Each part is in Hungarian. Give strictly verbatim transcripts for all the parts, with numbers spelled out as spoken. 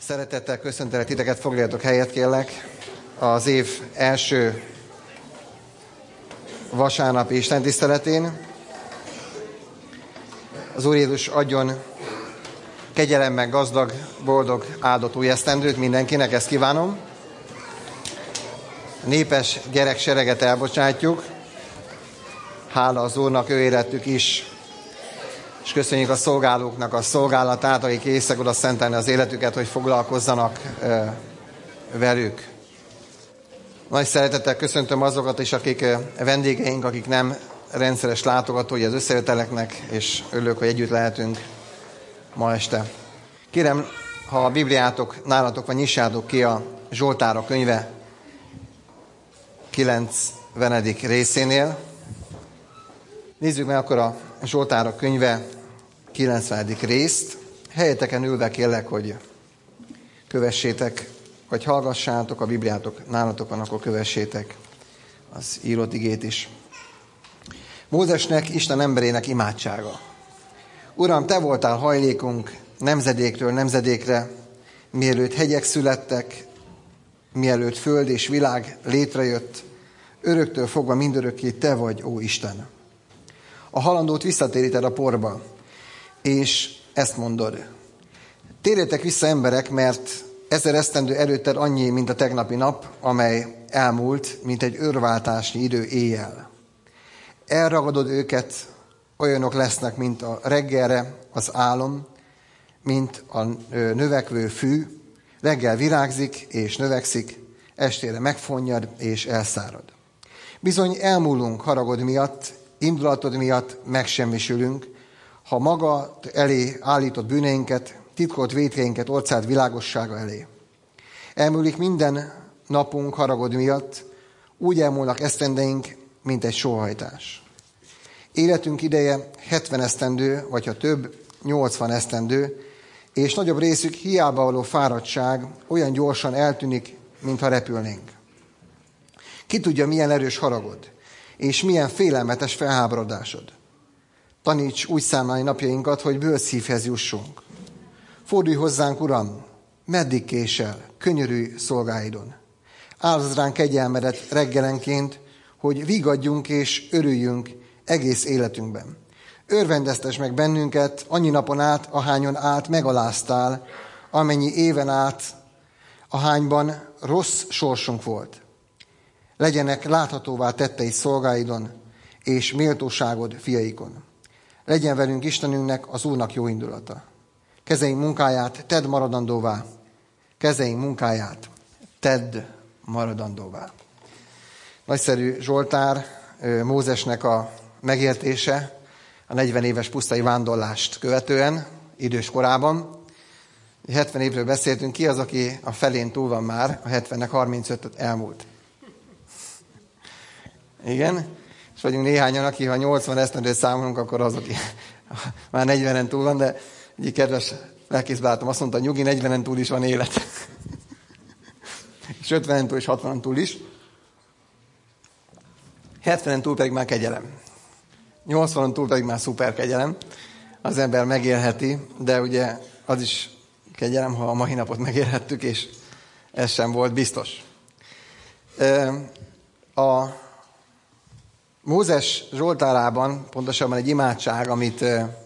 Szeretettel köszöntelek titeket, foglaljatok helyet, kérlek. Az év első vasárnapi istentiszteletén. Az Úr Jézus adjon kegyelemmel gazdag, boldog, áldott új esztendőt mindenkinek, ezt kívánom. A népes gyereksereget elbocsátjuk. Hála az Úrnak, ő érettük is. És köszönjük a szolgálóknak a szolgálatát, akik készek oda szentelni az életüket, hogy foglalkozzanak ö, velük. Nagy szeretettel köszöntöm azokat is, akik ö, vendégeink, akik nem rendszeres látogatói az összejöteleknek, és örülök, hogy együtt lehetünk ma este. Kérem, ha a Bibliátok nálatok van, nyissátok ki a Zsoltárok könyve kilencvenedik részénél. Nézzük meg akkor a Zsoltárok könyve kilencvenedik részt. Helyeteken ülve kérlek, hogy kövessétek, vagy hallgassátok, a Bibliátok nálatok van, akkor kövessétek az írott igét is. Mózesnek, Isten emberének imádsága. Uram, te voltál hajlékunk nemzedéktől nemzedékre, mielőtt hegyek születtek, mielőtt föld és világ létrejött, öröktől fogva mindörökké te vagy, ó Isten. A halandót visszatéríted a porba, és ezt mondod. Térjetek vissza, emberek, mert ezer esztendő előtted annyi, mint a tegnapi nap, amely elmúlt, mint egy őrváltásnyi idő éjjel. Elragadod őket, olyanok lesznek, mint a reggelre az álom, mint a növekvő fű, reggel virágzik és növekszik, estére megfonnyad és elszárad. Bizony elmúlunk haragod miatt, indulatod miatt megsemmisülünk, ha maga elé állított bűneinket, titkolt vétkeinket orcád világossága elé. Elmúlik minden napunk haragod miatt, úgy elmúlnak esztendeink, mint egy sóhajtás. Életünk ideje hetven esztendő, vagy ha több, nyolcvan esztendő, és nagyobb részük hiába való fáradtság olyan gyorsan eltűnik, mintha repülnénk. Ki tudja, milyen erős haragod, és milyen félelmetes felháborodásod. Taníts úgy számlálni napjainkat, hogy bölcs szívhez jussunk. Fordulj hozzánk, Uram, meddig késel, könyörülj szolgáidon. Áldozz ránk kegyelmedet reggelenként, hogy vigadjunk és örüljünk egész életünkben. Örvendeztes meg bennünket annyi napon át, ahányon át megaláztál, amennyi éven át, ahányban rossz sorsunk volt. Legyenek láthatóvá tettei szolgáidon, és méltóságod fiaikon. Legyen velünk Istenünknek, az Úrnak jó indulata. Kezeink munkáját tedd maradandóvá. Kezeink munkáját tedd maradandóvá. Nagyszerű Zsoltár, Mózesnek a megértése a negyven éves pusztai vándorlást követően, idős korában. hetven évről beszéltünk, ki az, aki a felén túl van már, a hetvennek harmincöt elmúlt. Igen, és vagyunk néhányan, aki ha nyolcvan esztendőt számolunk, akkor az, aki már negyvenen túl van, de egyik kedves lelkészbarátom azt mondta, nyugi, negyvenen túl is van élet. És ötvenen túl és hatvanon túl is. hetvenen túl pedig már kegyelem. nyolcvanon túl pedig már szuper kegyelem. Az ember megélheti, de ugye az is kegyelem, ha a mai napot megélhettük, és ez sem volt biztos. A Mózes Zsoltárában pontosabban egy imádság, amit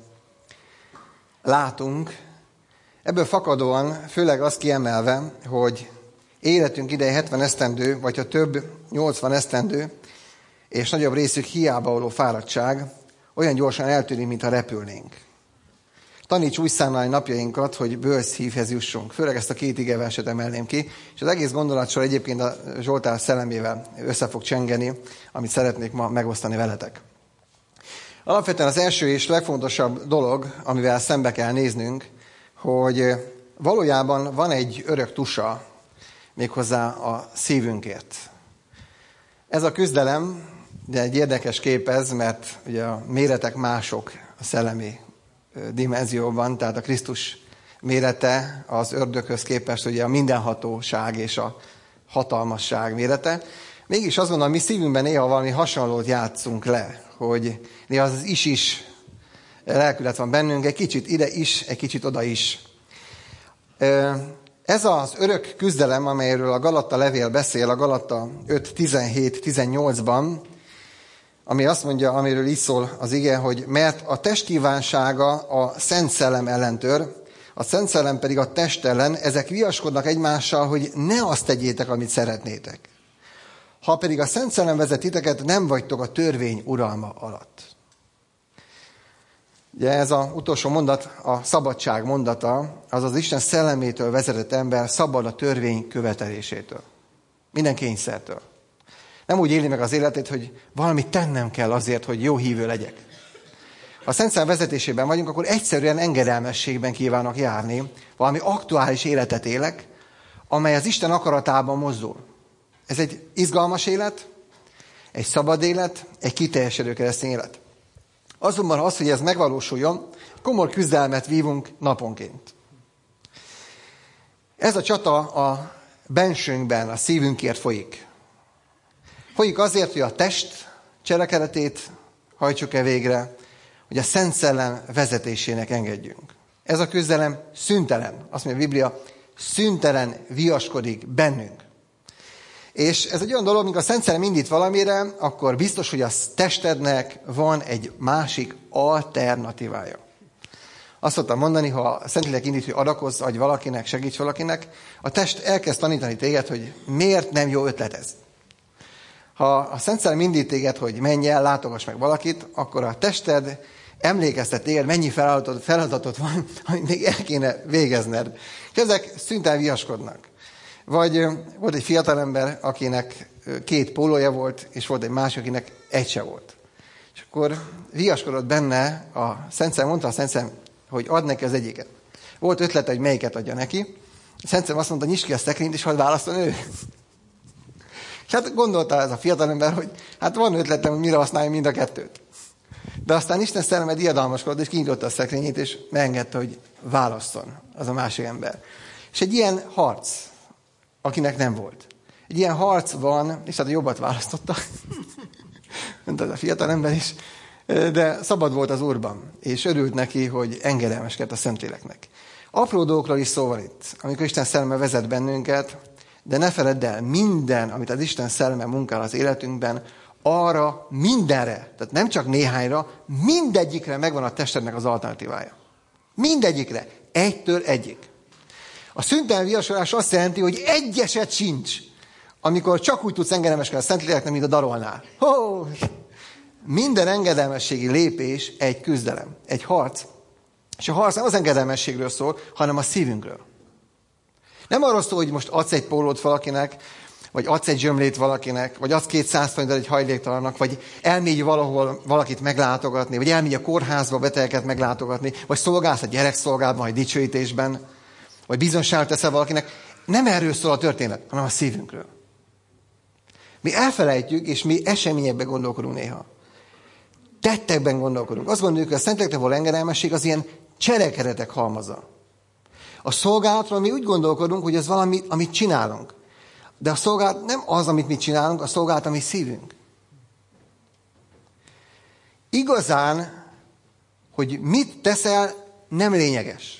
látunk, ebből fakadóan főleg azt kiemelve, hogy életünk ideje hetven esztendő, vagy ha több, nyolcvan esztendő, és nagyobb részük hiába való fáradtság, olyan gyorsan eltűnik, mintha repülnénk. Taníts úgy számlálni napjainkat, hogy bölcs szívhez jussunk. Főleg ezt a két igeverset emelném ki, és az egész gondolatsor egyébként a Zsoltár szellemével össze fog csengeni, amit szeretnék ma megosztani veletek. Alapvetően az első és legfontosabb dolog, amivel szembe kell néznünk, hogy valójában van egy örök tusa, méghozzá a szívünkért. Ez a küzdelem, de egy érdekes kép ez, mert ugye a méretek mások a szellemi dimenzióban, tehát a Krisztus mérete az ördöghöz képest ugye a mindenhatóság és a hatalmasság mérete. Mégis azt gondolom, mi szívünkben néha valami hasonlót játszunk le, hogy néha az is-is lelkület van bennünk, egy kicsit ide is, egy kicsit oda is. Ez az örök küzdelem, amelyről a Galatta levél beszél, a Galatta öt tizenhét tizennyolcban, ami azt mondja, amiről így szól az ige, hogy mert a test kívánsága a Szent Szellem ellen tör, a Szent Szellem pedig a test ellen, ezek viaskodnak egymással, hogy ne azt tegyétek, amit szeretnétek. Ha pedig a Szent Szellem vezet titeket, nem vagytok a törvény uralma alatt. Ugye ez az utolsó mondat, a szabadság mondata, az az Isten szellemétől vezetett ember szabad a törvény követelésétől. Minden kényszertől. Nem úgy éli meg az életét, hogy valamit tennem kell azért, hogy jó hívő legyek. Ha a Szent Szellem vezetésében vagyunk, akkor egyszerűen engedelmességben kívánok járni, valami aktuális életet élek, amely az Isten akaratában mozdul. Ez egy izgalmas élet, egy szabad élet, egy kiteljesedő keresztény élet. Azonban az, hogy ez megvalósuljon, komoly küzdelmet vívunk naponként. Ez a csata a bensőnkben, a szívünkért folyik. Folyik azért, hogy a test cselekedetét hajtsuk-e végre, hogy a Szent Szellem vezetésének engedjünk. Ez a küzdelem szüntelen. Azt mondja a Biblia, szüntelen viaskodik bennünk. És ez egy olyan dolog, amikor a Szent Szellem indít valamire, akkor biztos, hogy a testednek van egy másik alternatívája. Azt szoktam mondani, ha a Szentlélek indít, hogy adakozz, adj valakinek, segíts valakinek, a test elkezd tanítani téged, hogy miért nem jó ötlet ez. Ha a Szent Szellem indít téged, hogy menj el, látogass meg valakit, akkor a tested emlékeztet téged, mennyi feladatot, feladatot van, amit még el kéne végezned. És ezek szüntelen viaskodnak. Vagy volt egy fiatalember, akinek két pólója volt, és volt egy másik, akinek egy se volt. És akkor viaskodott benne, a Szent Szellem, mondta a Szent Szellem, hogy ad neki az egyiket. Volt ötlete, hogy melyiket adja neki. A Szent Szellem azt mondta, nyisd ki a szekrényt, és hadd válaszol ő. És hát gondolta ez a fiatalember, hogy hát van ötletem, hogy mire használja mind a kettőt. De aztán Isten szelleme diadalmaskodott, és kinyitotta a szekrényét, és megengedte, hogy válasszon az a másik ember. És egy ilyen harc, akinek nem volt. Egy ilyen harc van, és hát a jobbat választotta, mint az a fiatal ember is, de szabad volt az Úrban, és örült neki, hogy engedelmeskedett a Szentléleknek. Apró dolgokról is szó van itt, amikor Isten szelleme vezet bennünket, de ne feledd el, minden, amit az Isten szelleme munkál az életünkben, arra, mindenre, tehát nem csak néhányra, mindegyikre megvan a testednek az alternatívája. Mindegyikre, egytől egyik. A szüntelen viasolás azt jelenti, hogy egy eset sincs, amikor csak úgy tudsz engedelmeskedni a Szentléleknek, mint a darolnál. Oh! Minden engedelmességi lépés egy küzdelem, egy harc. És a harc nem az engedelmességről szól, hanem a szívünkről. Nem arról szól, hogy most adsz egy pólót valakinek, vagy adsz egy zsömlét valakinek, vagy adsz kétszáz forintot egy hajléktalannak, vagy elmégy valahol valakit meglátogatni, vagy elmégy a kórházba betegeket meglátogatni, vagy szolgálsz a gyerekszolgálatban, vagy dicsőítésben, vagy bizonságot teszel valakinek. Nem erről szól a történet, hanem a szívünkről. Mi elfelejtjük, és mi eseményekben gondolkodunk néha. Tettekben gondolkodunk. Azt gondoljuk, hogy a Szentléleknek való engedelmesség az ilyen cselekedetek halmaza. A szolgálatról mi úgy gondolkodunk, hogy ez valami, amit csinálunk. De a szolgálat nem az, amit mi csinálunk, a szolgálat, ami szívünk. Igazán, hogy mit teszel, nem lényeges.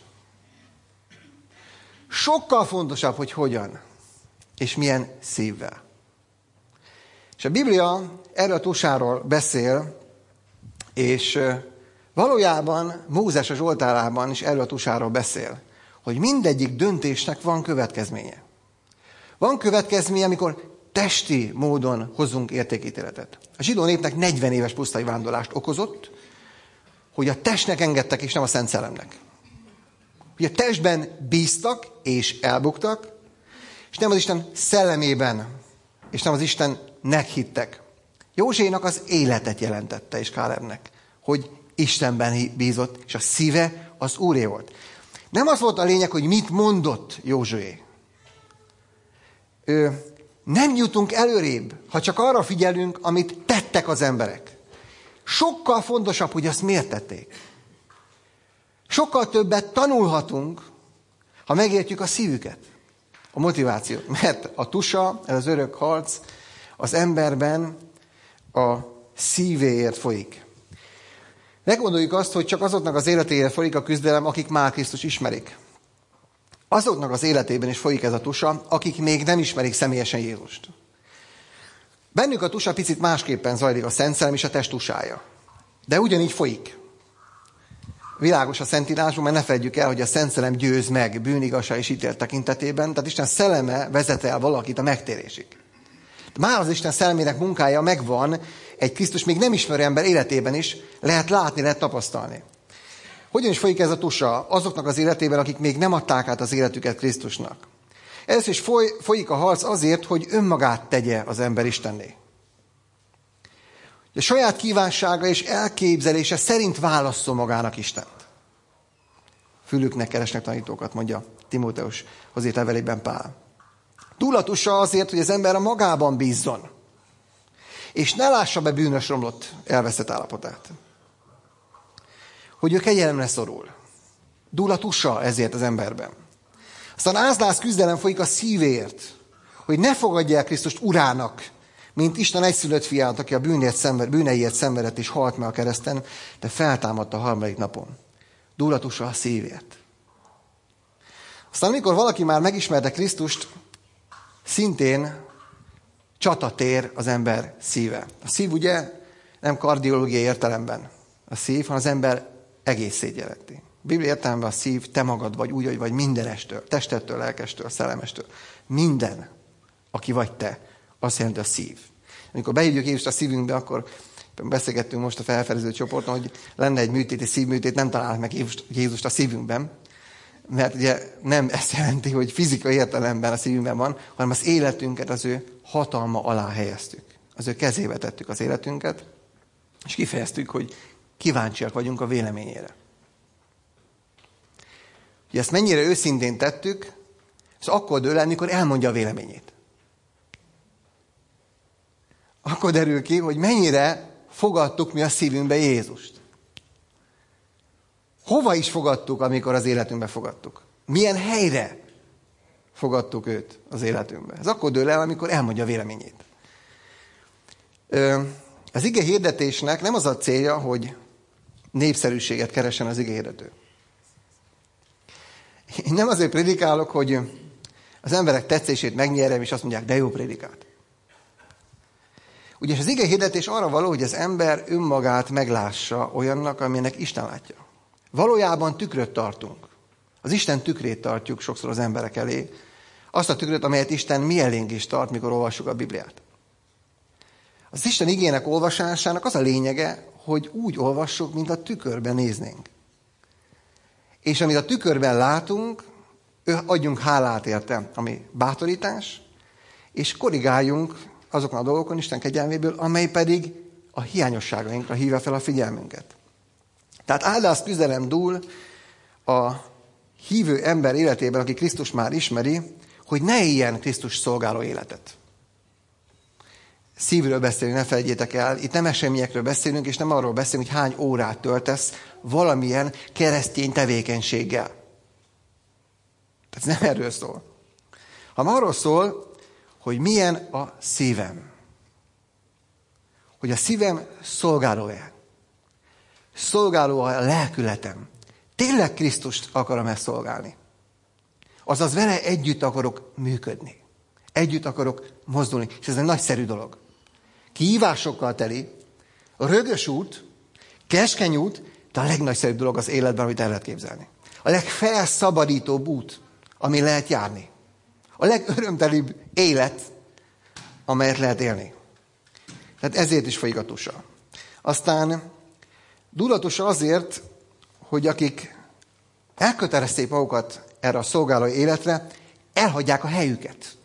Sokkal fontosabb, hogy hogyan, és milyen szívvel. És a Biblia erről a tusáról beszél, és valójában Mózes a Zsoltárában is erről a tusáról beszél, hogy mindegyik döntésnek van következménye. Van következménye, amikor testi módon hozunk értékítéletet. A zsidó népnek negyven éves pusztai vándorlást okozott, hogy a testnek engedtek, és nem a Szent Szellemnek. Hogy a testben bíztak, és elbuktak, és nem az Isten szellemében, és nem az Istennek hittek. Józsénak az életet jelentette, és Kálebnek, hogy Istenben bízott, és a szíve az Úré volt. Nem az volt a lényeg, hogy mit mondott Józsué. Ö, nem jutunk előrébb, ha csak arra figyelünk, amit tettek az emberek. Sokkal fontosabb, hogy azt miért tették. Sokkal többet tanulhatunk, ha megértjük a szívüket, a motivációt. Mert a tusa, ez az örök harc, az emberben a szívéért folyik. Ne gondoljuk azt, hogy csak azoknak az életéért folyik a küzdelem, akik már Krisztus ismerik. azoknak az életében is folyik ez a tusa, akik még nem ismerik személyesen Jézust. Bennük a tusa picit másképpen zajlik, a Szent Szellem és a test tusája. De ugyanígy folyik. Világos a Szentírásban, mert ne feledjük el, hogy a Szent Szellem győz meg bűnigazság és ítélet tekintetében, tehát Isten szelleme vezet el valakit a megtérésig. Már az Isten szellemének munkája megvan egy Krisztus még nem ismerő ember életében is, lehet látni, lehet tapasztalni. Hogyan is folyik ez a tusa azoknak az életében, akik még nem adták át az életüket Krisztusnak? Először is foly, folyik a harc azért, hogy önmagát tegye az ember Istenné. A saját kívánsága és elképzelése szerint válasszon magának Istent. Fülüknek keresnek tanítókat, mondja Timóteus hozzáírt levelében Pál. Túl a tusa azért, hogy az ember a magában bízzon, és ne lássa be bűnös romlott elveszett állapotát. Hogy ő kegyelemre szorul. Dúl a tusa ezért az emberben. Aztán ázlász küzdelem folyik a szívéért, hogy ne fogadja el Krisztust urának, mint Isten egyszülött fiát, aki a bűnért szenved, bűneiért szenvedett és halt meg a kereszten, de feltámadt a harmadik napon. Dúl a tusa a szívért. Aztán amikor valaki már megismerte Krisztust, szintén csatatér az ember szíve. A szív ugye nem kardiológiai értelemben a szív, hanem az ember egészét jelenti. A Biblia értelemben a szív te magad vagy, úgy, hogy vagy mindenestől, testettől, lelkestől, szellemestől. Minden, aki vagy te, azt jelenti a szív. Amikor behívjuk Jézust a szívünkbe, akkor beszélgettünk most a felfedező csoporton, hogy lenne egy műtét, egy szívműtét, nem találnak meg Jézust a szívünkben, mert ugye nem ezt jelenti, hogy fizikai értelemben a szívünkben van, hanem az életünket az ő hatalma alá helyeztük. Az ő kezébe tettük az életünket, és kifejeztük, hogy kíváncsiak vagyunk a véleményére. Hogy ezt mennyire őszintén tettük, ez akkor dől el, mikor elmondja a véleményét. Akkor derül ki, hogy mennyire fogadtuk mi a szívünkbe Jézust. Hova is fogadtuk, amikor az életünkbe fogadtuk? Milyen helyre fogadtuk őt az életünkbe? Ez akkor dől el, amikor elmondja a véleményét. Az ige hirdetésnek nem az a célja, hogy népszerűséget keressen az ige hirdető. Én nem azért prédikálok, hogy az emberek tetszését megnyerjem, és azt mondják, de jó prédikált. Ugyanis az ige hirdetés arra való, hogy az ember önmagát meglássa olyannak, aminek Isten látja. Valójában tükröt tartunk. Az Isten tükrét tartjuk sokszor az emberek elé. Azt a tükröt, amelyet Isten mi elénk is tart, mikor olvassuk a Bibliát. Az Isten igének olvasásának az a lényege, hogy úgy olvassuk, mint a tükörben néznénk. És amit a tükörben látunk, adjunk hálát érte, ami bátorítás, és korrigáljunk azokon a dolgokon Isten kegyelméből, amely pedig a hiányosságainkra hívja fel a figyelmünket. Tehát áldás küzdelem dúl a hívő ember életében, aki Krisztus már ismeri, hogy ne éljen Krisztus szolgáló életet. Szívről beszélünk, ne felejtjétek el, itt nem eseményekről beszélünk, és nem arról beszélünk, hogy hány órát töltesz valamilyen keresztény tevékenységgel. Tehát nem erről szól. Hanem arról szól, hogy milyen a szívem. Hogy a szívem szolgáló-e. Szolgáló a lelkületem. Tényleg Krisztust akarom ezt szolgálni. Azaz vele együtt akarok működni. Együtt akarok mozdulni. És ez egy nagyszerű dolog. Kihívásokkal teli, rögös út, keskeny út, de a legnagyszerűbb dolog az életben, amit el lehet képzelni. A legfelszabadítóbb út, ami lehet járni. A legörömtelibb élet, amelyet lehet élni. Tehát ezért is folyik a tusa. Aztán dúlatusa azért, hogy akik elkötelezték magukat erre a szolgálói életre, elhagyják a helyüket.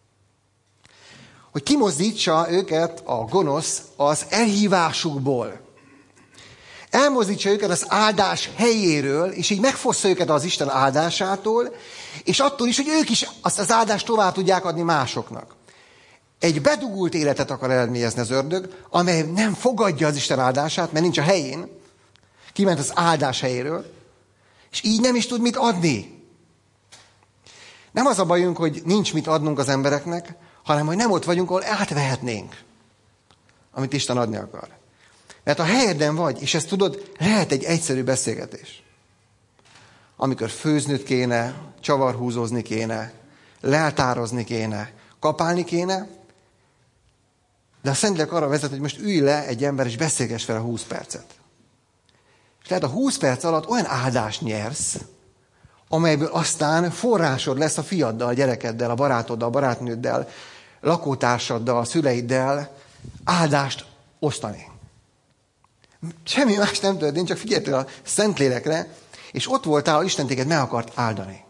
Hogy kimozdítsa őket a gonosz az elhívásukból. Elmozdítsa őket az áldás helyéről, és így megfossza őket az Isten áldásától, és attól is, hogy ők is azt az áldást tovább tudják adni másoknak. Egy bedugult életet akar eredményezni az ördög, amely nem fogadja az Isten áldását, mert nincs a helyén, kiment az áldás helyéről, és így nem is tud mit adni. Nem az a bajunk, hogy nincs mit adnunk az embereknek, hanem hogy nem ott vagyunk, ahol átvehetnénk, amit Isten adni akar. Mert a helyeden vagy, és ezt tudod, lehet egy egyszerű beszélgetés. amikor főznöd kéne, csavarhúzózni kéne, leltározni kéne, kapálni kéne, de a Szentlélek arra vezet, hogy most ülj le egy ember, és beszélgess vele húsz percet. És lehet a húsz perc alatt olyan áldást nyersz, amelyből aztán forrásod lesz a fiaddal, a gyerekeddel, a barátoddal, a barátnőddel, lakótársaddal, a szüleiddel áldást osztani. Semmi más nem történt, csak figyeltél a Szentlélekre, és ott voltál, ahol Isten téged meg akart áldani.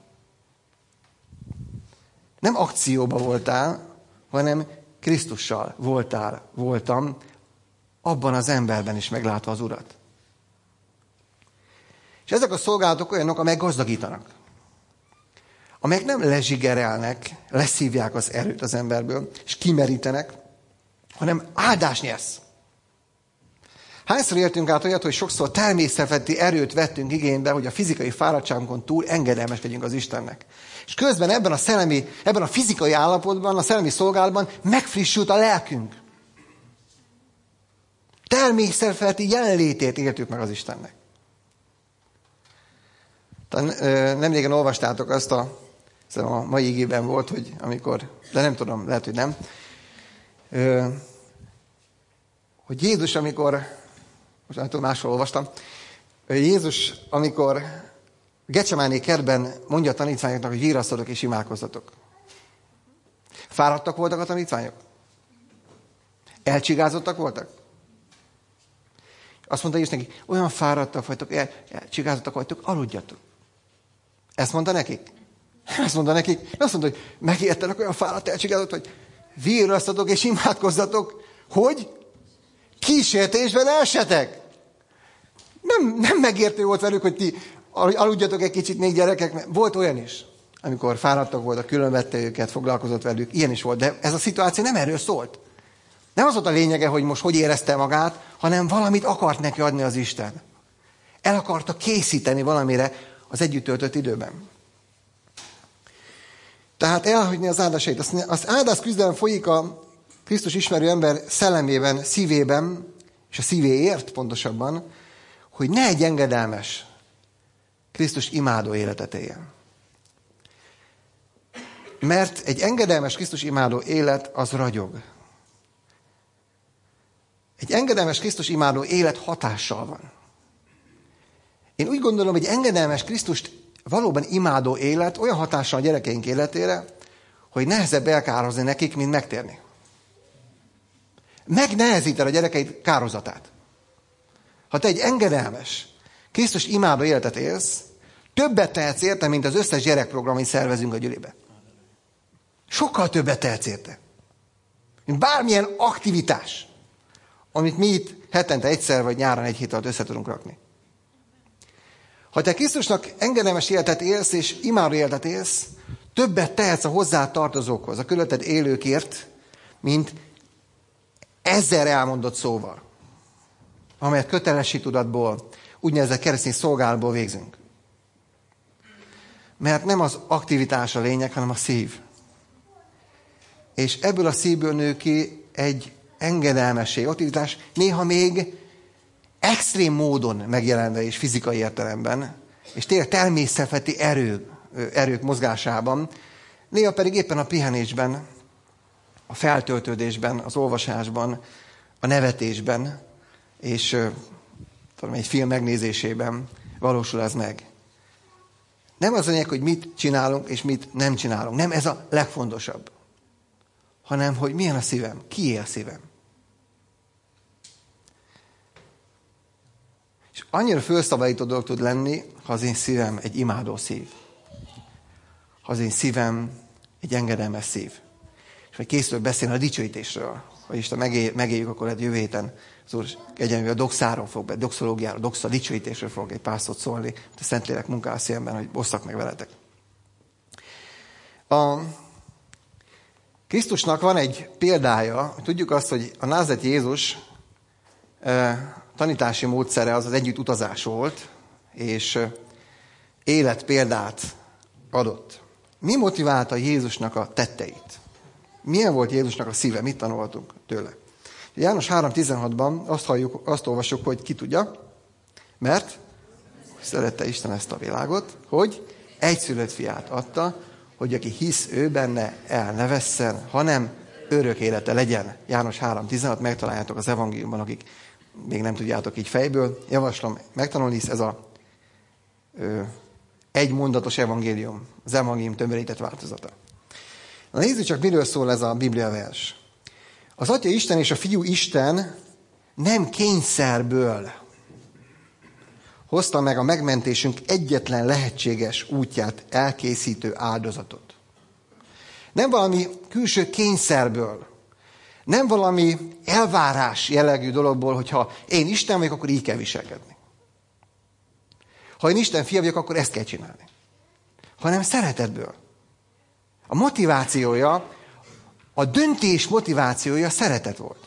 Nem akcióba voltál, hanem Krisztussal voltál, voltam, abban az emberben is meglátva az Urat. És ezek a szolgálatok olyanok, amelyek gazdagítanak. Amelyek nem lezsigerelnek, leszívják az erőt az emberből, és kimerítenek, hanem áldást nyersz. Hányszor értünk át olyat, hogy sokszor természetfeletti erőt vettünk igénybe, hogy a fizikai fáradtságunkon túl engedelmes legyünk az Istennek. És közben ebben a szellemi, ebben a fizikai állapotban, a szellemi szolgálatban megfrissült a lelkünk. Természetfeletti jelenlétét éltük meg az Istennek. Nem régen olvastátok azt, a, a mai igében volt, hogy amikor, de nem tudom, lehet, hogy nem, hogy Jézus, amikor, most nem tudom, máshol olvastam, Jézus, amikor Gecsemáné kertben mondja a tanítványoknak, hogy viraszodok és imádkozzatok. Fáradtak voltak a tanítványok? Elcsigázottak voltak? Azt mondta Jézus nekik, olyan fáradtak vagytok, el, elcsigázottak vagytok, aludjatok. Ezt mondta nekik? Ezt mondta nekik? Azt mondta, hogy megértenek, olyan fáradt, elcsigázott, hogy viraszodok és imádkozzatok, hogy kísértésben elsetek. Nem, nem megértő volt velük, hogy ti aludjatok egy kicsit még gyerekek, mert volt olyan is, amikor fáradtak voltak, különvette őket, foglalkozott velük, ilyen is volt, de ez a szituáció nem erről szólt. Nem az volt a lényege, hogy most hogy érezte magát, hanem valamit akart neki adni az Isten. El akarta készíteni valamire az együtt töltött időben. Tehát elhagyni az áldásait. Az áldás küzdelem folyik a Krisztus ismerő ember szellemében, szívében, és a szívéért pontosabban, hogy ne egy engedelmes, Krisztus imádó életet éljen. Mert egy engedelmes Krisztus imádó élet az ragyog. Egy engedelmes Krisztus imádó élet hatással van. Én úgy gondolom, hogy egy engedelmes Krisztust valóban imádó élet olyan hatással a gyerekeink életére, hogy nehezebb elkározni nekik, mint megtérni. Megnehezíted a gyerekeid kározatát. Ha te egy engedelmes, Krisztus imádó életet élsz, többet tehetsz érte, mint az összes gyerekprogram, amit szervezünk a gyülibe. Sokkal többet tehetsz érte. Mint bármilyen aktivitás, amit mi itt hetente egyszer, vagy nyáron egy hét alatt össze tudunk rakni. Ha te Krisztusnak engedelmes életet élsz, és imádó életet élsz, többet tehetsz a hozzá tartozókhoz, a körülötted élőkért, mint ezer elmondott szóval, amelyet kötelessi tudatból, úgynevezett keresztény szolgálatból végzünk. Mert nem az aktivitás a lényeg, hanem a szív. És ebből a szívből nő ki egy engedelmesség, aktivitás, néha még extrém módon megjelenve és fizikai értelemben, és tényleg természetfeletti erő, erők mozgásában, néha pedig éppen a pihenésben, a feltöltődésben, az olvasásban, a nevetésben, és tudom, egy film megnézésében valósul ez meg. Nem az a lényeg, hogy mit csinálunk, és mit nem csinálunk. Nem ez a legfontosabb. Hanem, hogy milyen a szívem, kié a szívem. És annyira fölszabadító dolog tud lenni, ha az én szívem egy imádó szív. Ha az én szívem egy engedelmes szív. És majd készülök beszélni a dicsőítésről. Ha Isten megél, megéljük, akkor lehet jövő héten az Úr egyenlő a doxáról fog be, doxológiáról, doxa, dicsőítésről fog egy pár szót szólni, a Szentlélek munkál szívemben, hogy osszak meg veletek. A Krisztusnak van egy példája, tudjuk azt, hogy a názareti Jézus tanítási módszere az az együtt utazás volt, és életpéldát adott. Mi motiválta Jézusnak a tetteit? Milyen volt Jézusnak a szíve? Mit tanultunk tőle? János három tizenhatban azt halljuk, azt olvasjuk, hogy ki tudja, mert szerette Isten ezt a világot, hogy egyszülött fiát adta, hogy aki hisz ő benne, el ne vesszen, hanem örök élete legyen. János három tizenhat, megtaláljátok az evangéliumban, akik még nem tudjátok így fejből. Javaslom megtanulni, hisz ez a ö, egymondatos evangélium, az evangélium tömörített változata. Na nézzük csak, miről szól ez a Biblia vers. Az Atya Isten és a Fiú Isten nem kényszerből hozta meg a megmentésünk egyetlen lehetséges útját elkészítő áldozatot. Nem valami külső kényszerből, nem valami elvárás jellegű dologból, hogyha én Isten vagyok, akkor így kell viselkedni. Ha én Isten fia vagyok, akkor ezt kell csinálni. Hanem szeretetből. A motivációja, a döntés motivációja szeretet volt.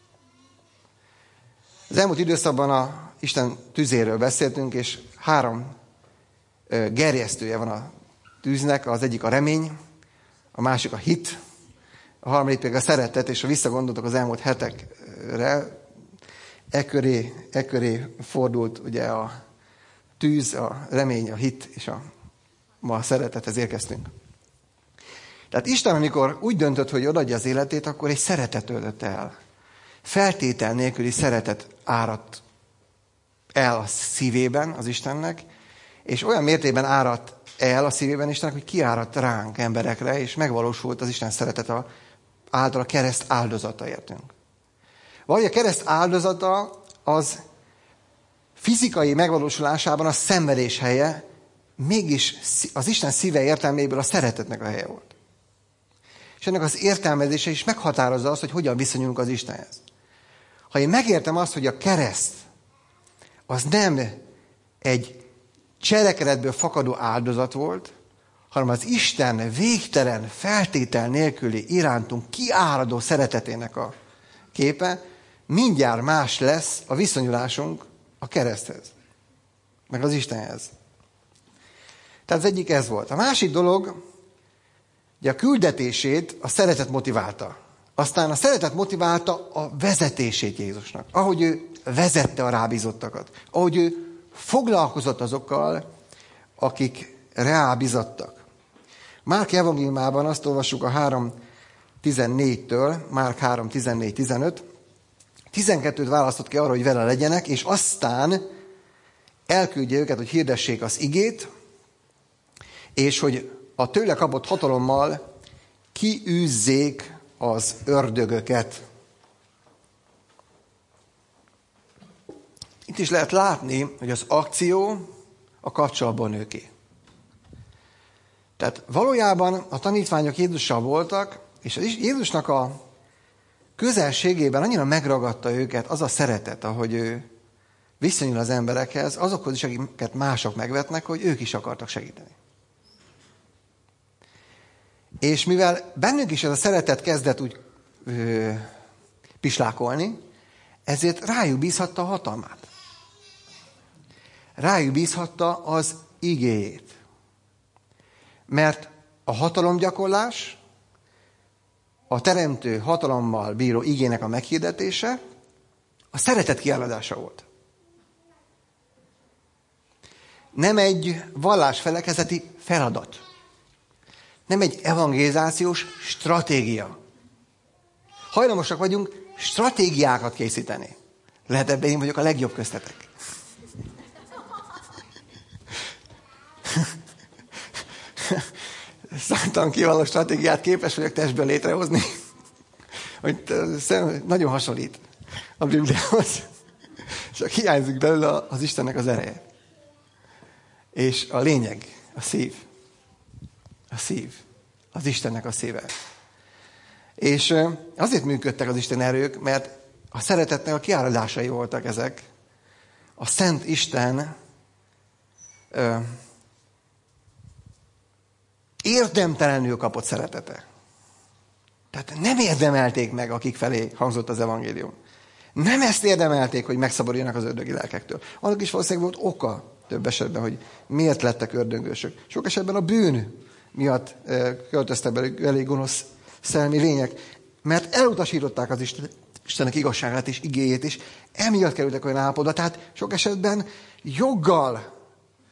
Az elmúlt időszakban a Isten tüzéről beszéltünk, és három gerjesztője van a tűznek, az egyik a remény, a másik a hit, a harmadik pedig a szeretet, és ha visszagondoltok az elmúlt hetekre, eköré, eköré fordult ugye a tűz, a remény, a hit, és a, ma a szeretethez érkeztünk. Tehát Isten, amikor úgy döntött, hogy odaadja az életét, akkor egy szeretet töltötte el. Feltétel nélküli szeretet áradt el a szívében az Istennek, és olyan mértékben áradt el a szívében Istennek, hogy kiáradt ránk emberekre, és megvalósult az Isten szeretete által a kereszt áldozata értünk. Vagy a kereszt áldozata az fizikai megvalósulásában a szenvedés helye, mégis az Isten szíve értelméből a szeretetnek a helye volt. És ennek az értelmezése is meghatározza azt, hogy hogyan viszonyulunk az Istenhez. Ha én megértem azt, hogy a kereszt az nem egy cselekedetből fakadó áldozat volt, hanem az Isten végtelen, feltétel nélküli irántunk kiáradó szeretetének a képe, mindjárt más lesz a viszonyulásunk a kereszthez, meg az Istenhez. Tehát az egyik ez volt. A másik dolog, ugye a küldetését a szeretet motiválta. Aztán a szeretet motiválta a vezetését Jézusnak. Ahogy ő vezette a rábízottakat. Ahogy ő foglalkozott azokkal, akik rábízattak. Márk evangéliumában azt olvassuk a három tizennégytől, Márk három tizennégy tizenöt, tizenkettőt választott ki arra, hogy vele legyenek, és aztán elküldje őket, hogy hirdessék az igét, és hogy a tőle kapott hatalommal kiűzzék az ördögöket. Itt is lehet látni, hogy az akció a kapcsolatban nőké. Tehát valójában a tanítványok Jézussal voltak, és Jézusnak a közelségében annyira megragadta őket az a szeretet, ahogy ő viszonyul az emberekhez, azokhoz is, akiket mások megvetnek, hogy ők is akartak segíteni. És mivel bennünk is ez a szeretet kezdett úgy ö, pislákolni, ezért rájuk bízhatta a hatalmát. Rájuk bízhatta az igéjét. Mert a hatalomgyakorlás, a teremtő hatalommal bíró igének a meghirdetése a szeretet kiálladása volt. Nem egy vallásfelekezeti feladat. Nem egy evangelizációs stratégia. Hajlamosak vagyunk stratégiákat készíteni. Lehet, ebben én vagyok a legjobb köztetek. Számtalan kiváló stratégiát képes vagyok testből létrehozni, hogy nagyon hasonlít a Bibliához. Csak hiányzik belőle az Istennek az ereje. És a lényeg, a szív. A szív. Az Istennek a szíve. És azért működtek az Isten erők, mert a szeretetnek a kiáradásai voltak ezek. A Szent Isten ö, érdemtelenül kapott szeretete. Tehát nem érdemelték meg, akik felé hangzott az evangélium. Nem ezt érdemelték, hogy megszabaduljanak az ördögi lelkektől. Annak is valószínűleg volt oka több esetben, hogy miért lettek ördöngősök. Sok esetben a bűn miatt költöztek belőle elég gonosz szellemi lények, mert elutasították az Istennek igazságát és igéjét, és emiatt kerültek olyan állapotba. Tehát sok esetben joggal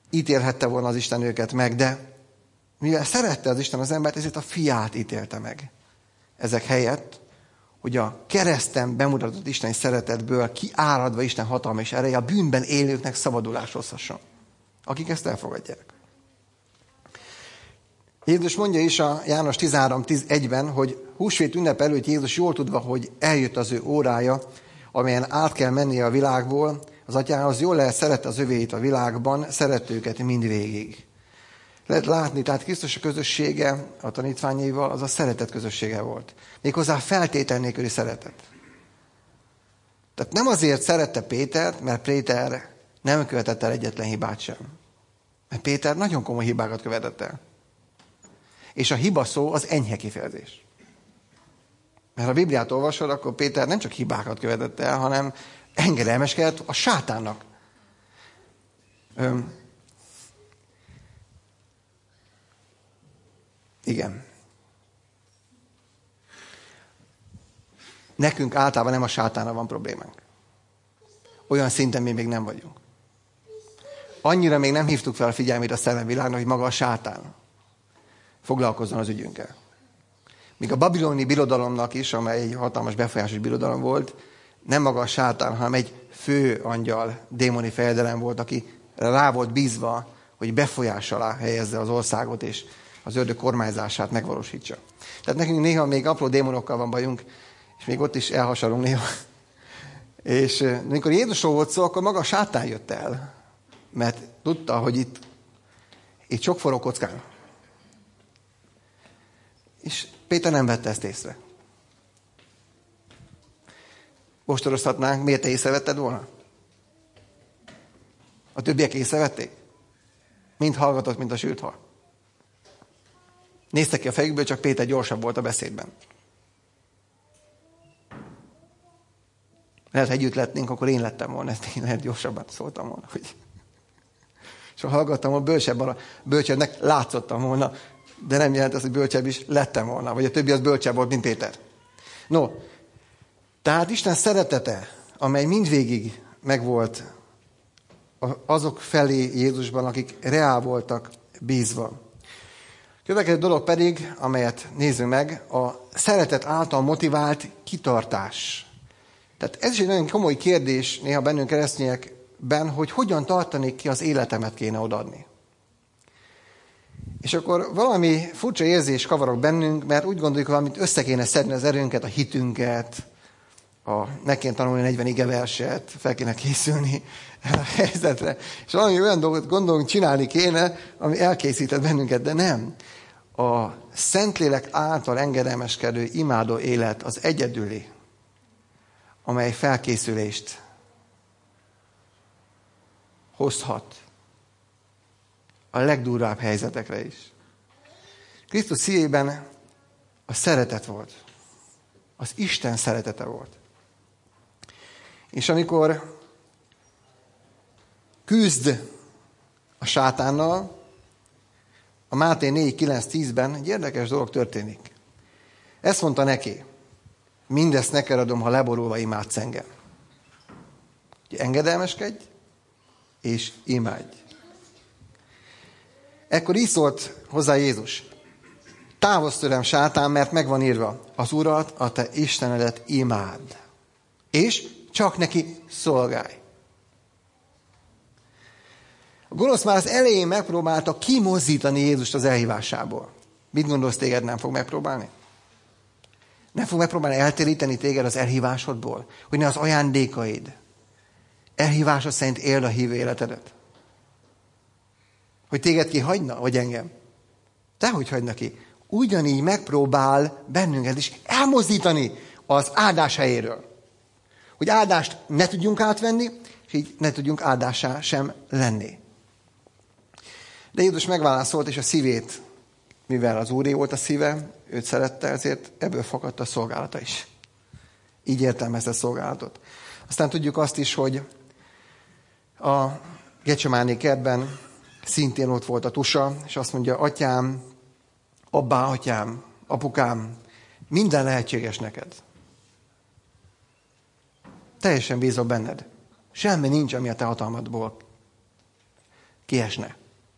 ítélhette volna az Isten őket meg, de mivel szerette az Isten az embert, ezért a fiát ítélte meg. Ezek helyett, hogy a kereszten bemutatott isteni szeretetből kiáradva Isten hatalma és ereje a bűnben élőknek szabadulást hozhasson, akik ezt elfogadják. Jézus mondja is a János tizenhárom tizenegyben, hogy húsvét ünnep előtt Jézus jól tudva, hogy eljött az ő órája, amelyen át kell mennie a világból, az atyához jól lehet szerette az övéit a világban, szerette őket mindvégig. Lehet látni, tehát Krisztus a közössége a tanítványaival, az a szeretet közössége volt. Méghozzá feltétel nélküli szeretet. Tehát nem azért szerette Pétert, mert Péter nem követett el egyetlen hibát sem. Mert Péter nagyon komoly hibákat követett el. És a hiba szó az enyhe kifejezés. Mert ha a Bibliát olvasod, akkor Péter nem csak hibákat követett el, hanem engedelmeskedett a sátánnak. Öm. Igen. Nekünk általában nem a sátánnal van problémánk. Olyan szinten mi még nem vagyunk. Annyira még nem hívtuk fel a figyelmét a szellemvilágnak, hogy maga a sátán foglalkozzon az ügyünkkel. Míg a babiloni birodalomnak is, amely egy hatalmas befolyásos birodalom volt, nem maga a sátán, hanem egy fő angyal, démoni fejedelem volt, aki rá volt bízva, hogy befolyás alá helyezze az országot, és az ördög kormányzását megvalósítsa. Tehát nekünk néha még apró démonokkal van bajunk, és még ott is elhasalunk néha. És amikor Jézusról volt szó, akkor maga a sátán jött el, mert tudta, hogy itt, itt sok forró kockán. És Péter nem vette ezt észre. Ostorozhatnánk, miért te észrevetted volna? A többiek észrevették? Mind hallgatott, mint a sült hal. Néztek ki a fejükből, csak Péter gyorsabb volt a beszédben. Lehet, ha együtt lettünk, akkor én lettem volna, ezt én lehet gyorsabban szóltam volna. Hogy... És ha hallgattam volna, bölcsebb, a bölcsebbnek látszottam volna, de nem jelent az, hogy bölcsebb is lettem volna, vagy a többi az bölcsebb volt, mint Péter. No, tehát Isten szeretete, amely mindvégig megvolt azok felé Jézusban, akik reál voltak bízva. Következő dolog pedig, amelyet nézzünk meg, a szeretet által motivált kitartás. Tehát ez is egy nagyon komoly kérdés néha bennünk keresztényekben, hogy hogyan tartanék ki az életemet kéne odaadni. És akkor valami furcsa érzés kavarok bennünk, mert úgy gondoljuk, hogy valamit össze kéne szedni az erőnket, a hitünket, a, ne kéne tanulni negyven igeverset, fel kéne készülni a helyzetre. És valami olyan dolgot gondolunk, csinálni kéne, ami elkészített bennünket, de nem. A Szentlélek által engedelmeskedő, imádó élet az egyedüli, amely felkészülést hozhat a legdurvább helyzetekre is. Krisztus szívében a szeretet volt. Az Isten szeretete volt. És amikor küzd a sátánnal, a Máté négy kilenc tízben egy érdekes dolog történik. Ezt mondta neki, mindezt neked adom, ha leborulva imádsz engem. Engedelmeskedj, és imádj. Ekkor így szólt hozzá Jézus. Távozz tőlem, sátán, mert megvan írva, az Urat, a te Istenedet imádd. És csak neki szolgálj. A gonosz már az elején megpróbálta kimozdítani Jézust az elhívásából. Mit gondolsz, téged nem fog megpróbálni? Nem fog megpróbálni eltéríteni téged az elhívásodból? Hogy ne az ajándékaid elhívásod szerint éld a hívő életedet? Hogy téged ki hagyna, vagy engem? Dehogy hagyna ki. Ugyanígy megpróbál bennünket is elmozdítani az áldás helyéről. Hogy áldást ne tudjunk átvenni, és így ne tudjunk áldássá sem lenni. De Jézus megválaszolt, és a szívét, mivel az Úré volt a szíve, őt szerette, ezért ebből fakadt a szolgálata is. Így értelmezte a szolgálatot. Aztán tudjuk azt is, hogy a Gecsemáné kertben szintén ott volt a tusa, és azt mondja, atyám, abbá, atyám, apukám, minden lehetséges neked. Teljesen bízom benned. Semmi nincs, ami a te hatalmadból kiesne.